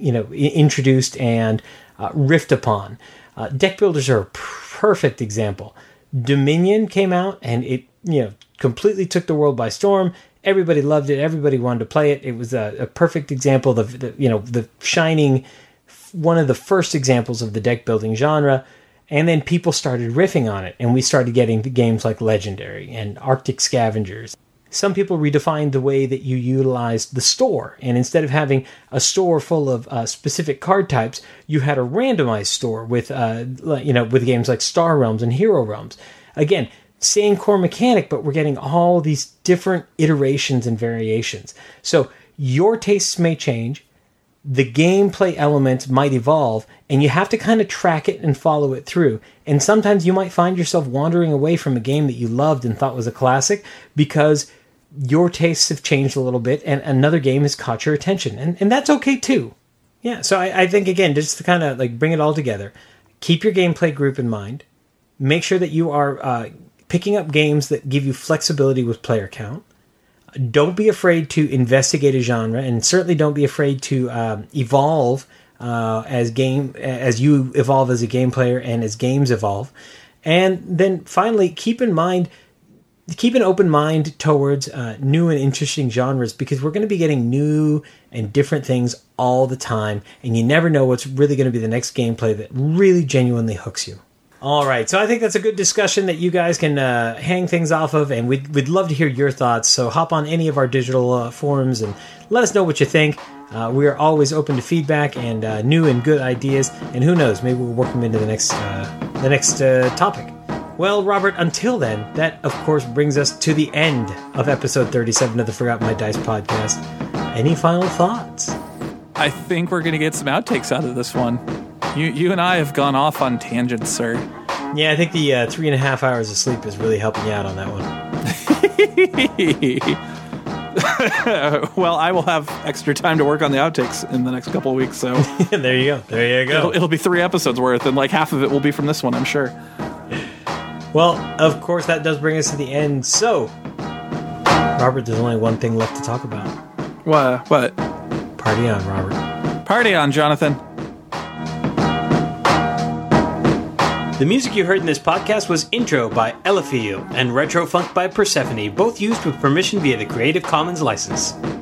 introduced and riffed upon. Deck builders are a perfect example. Dominion came out and it, completely took the world by storm. Everybody loved it. Everybody wanted to play it. It was a perfect example of the shining, one of the first examples of the deck building genre. And then people started riffing on it, and we started getting the games like Legendary and Arctic Scavengers. Some people redefined the way that you utilized the store, and instead of having a store full of specific card types, you had a randomized store with games like Star Realms and Hero Realms. Again, same core mechanic, but we're getting all these different iterations and variations. So your tastes may change, the gameplay elements might evolve, and you have to kind of track it and follow it through. And sometimes you might find yourself wandering away from a game that you loved and thought was a classic because your tastes have changed a little bit and another game has caught your attention. And that's okay too. Yeah, so I think, again, just to kind of like bring it all together, keep your gameplay group in mind. Make sure that you are picking up games that give you flexibility with player count. Don't be afraid to investigate a genre, and certainly don't be afraid to evolve as you evolve as a game player and as games evolve. And then finally, keep an open mind towards new and interesting genres, because we're going to be getting new and different things all the time, and you never know what's really going to be the next gameplay that really genuinely hooks you. All right, so I think that's a good discussion that you guys can hang things off of, and we'd love to hear your thoughts. So hop on any of our digital forums and let us know what you think. We are always open to feedback and new and good ideas, and who knows, maybe we'll work them into the next topic. Well, Robert, until then, that, of course, brings us to the end of episode 37 of the Forgot My Dice podcast. Any final thoughts? I think we're going to get some outtakes out of this one. You and I have gone off on tangents, sir. Yeah, I think the 3.5 hours of sleep is really helping you out on that one. Well, I will have extra time to work on the outtakes in the next couple of weeks, so... There you go. It'll be 3 episodes worth, and like half of it will be from this one, I'm sure. Well, of course, that does bring us to the end. So, Robert, there's only one thing left to talk about. What? Party on, Robert. Party on, Jonathan. The music you heard in this podcast was Intro by Elafio and Retro Funk by Persephone, both used with permission via the Creative Commons license.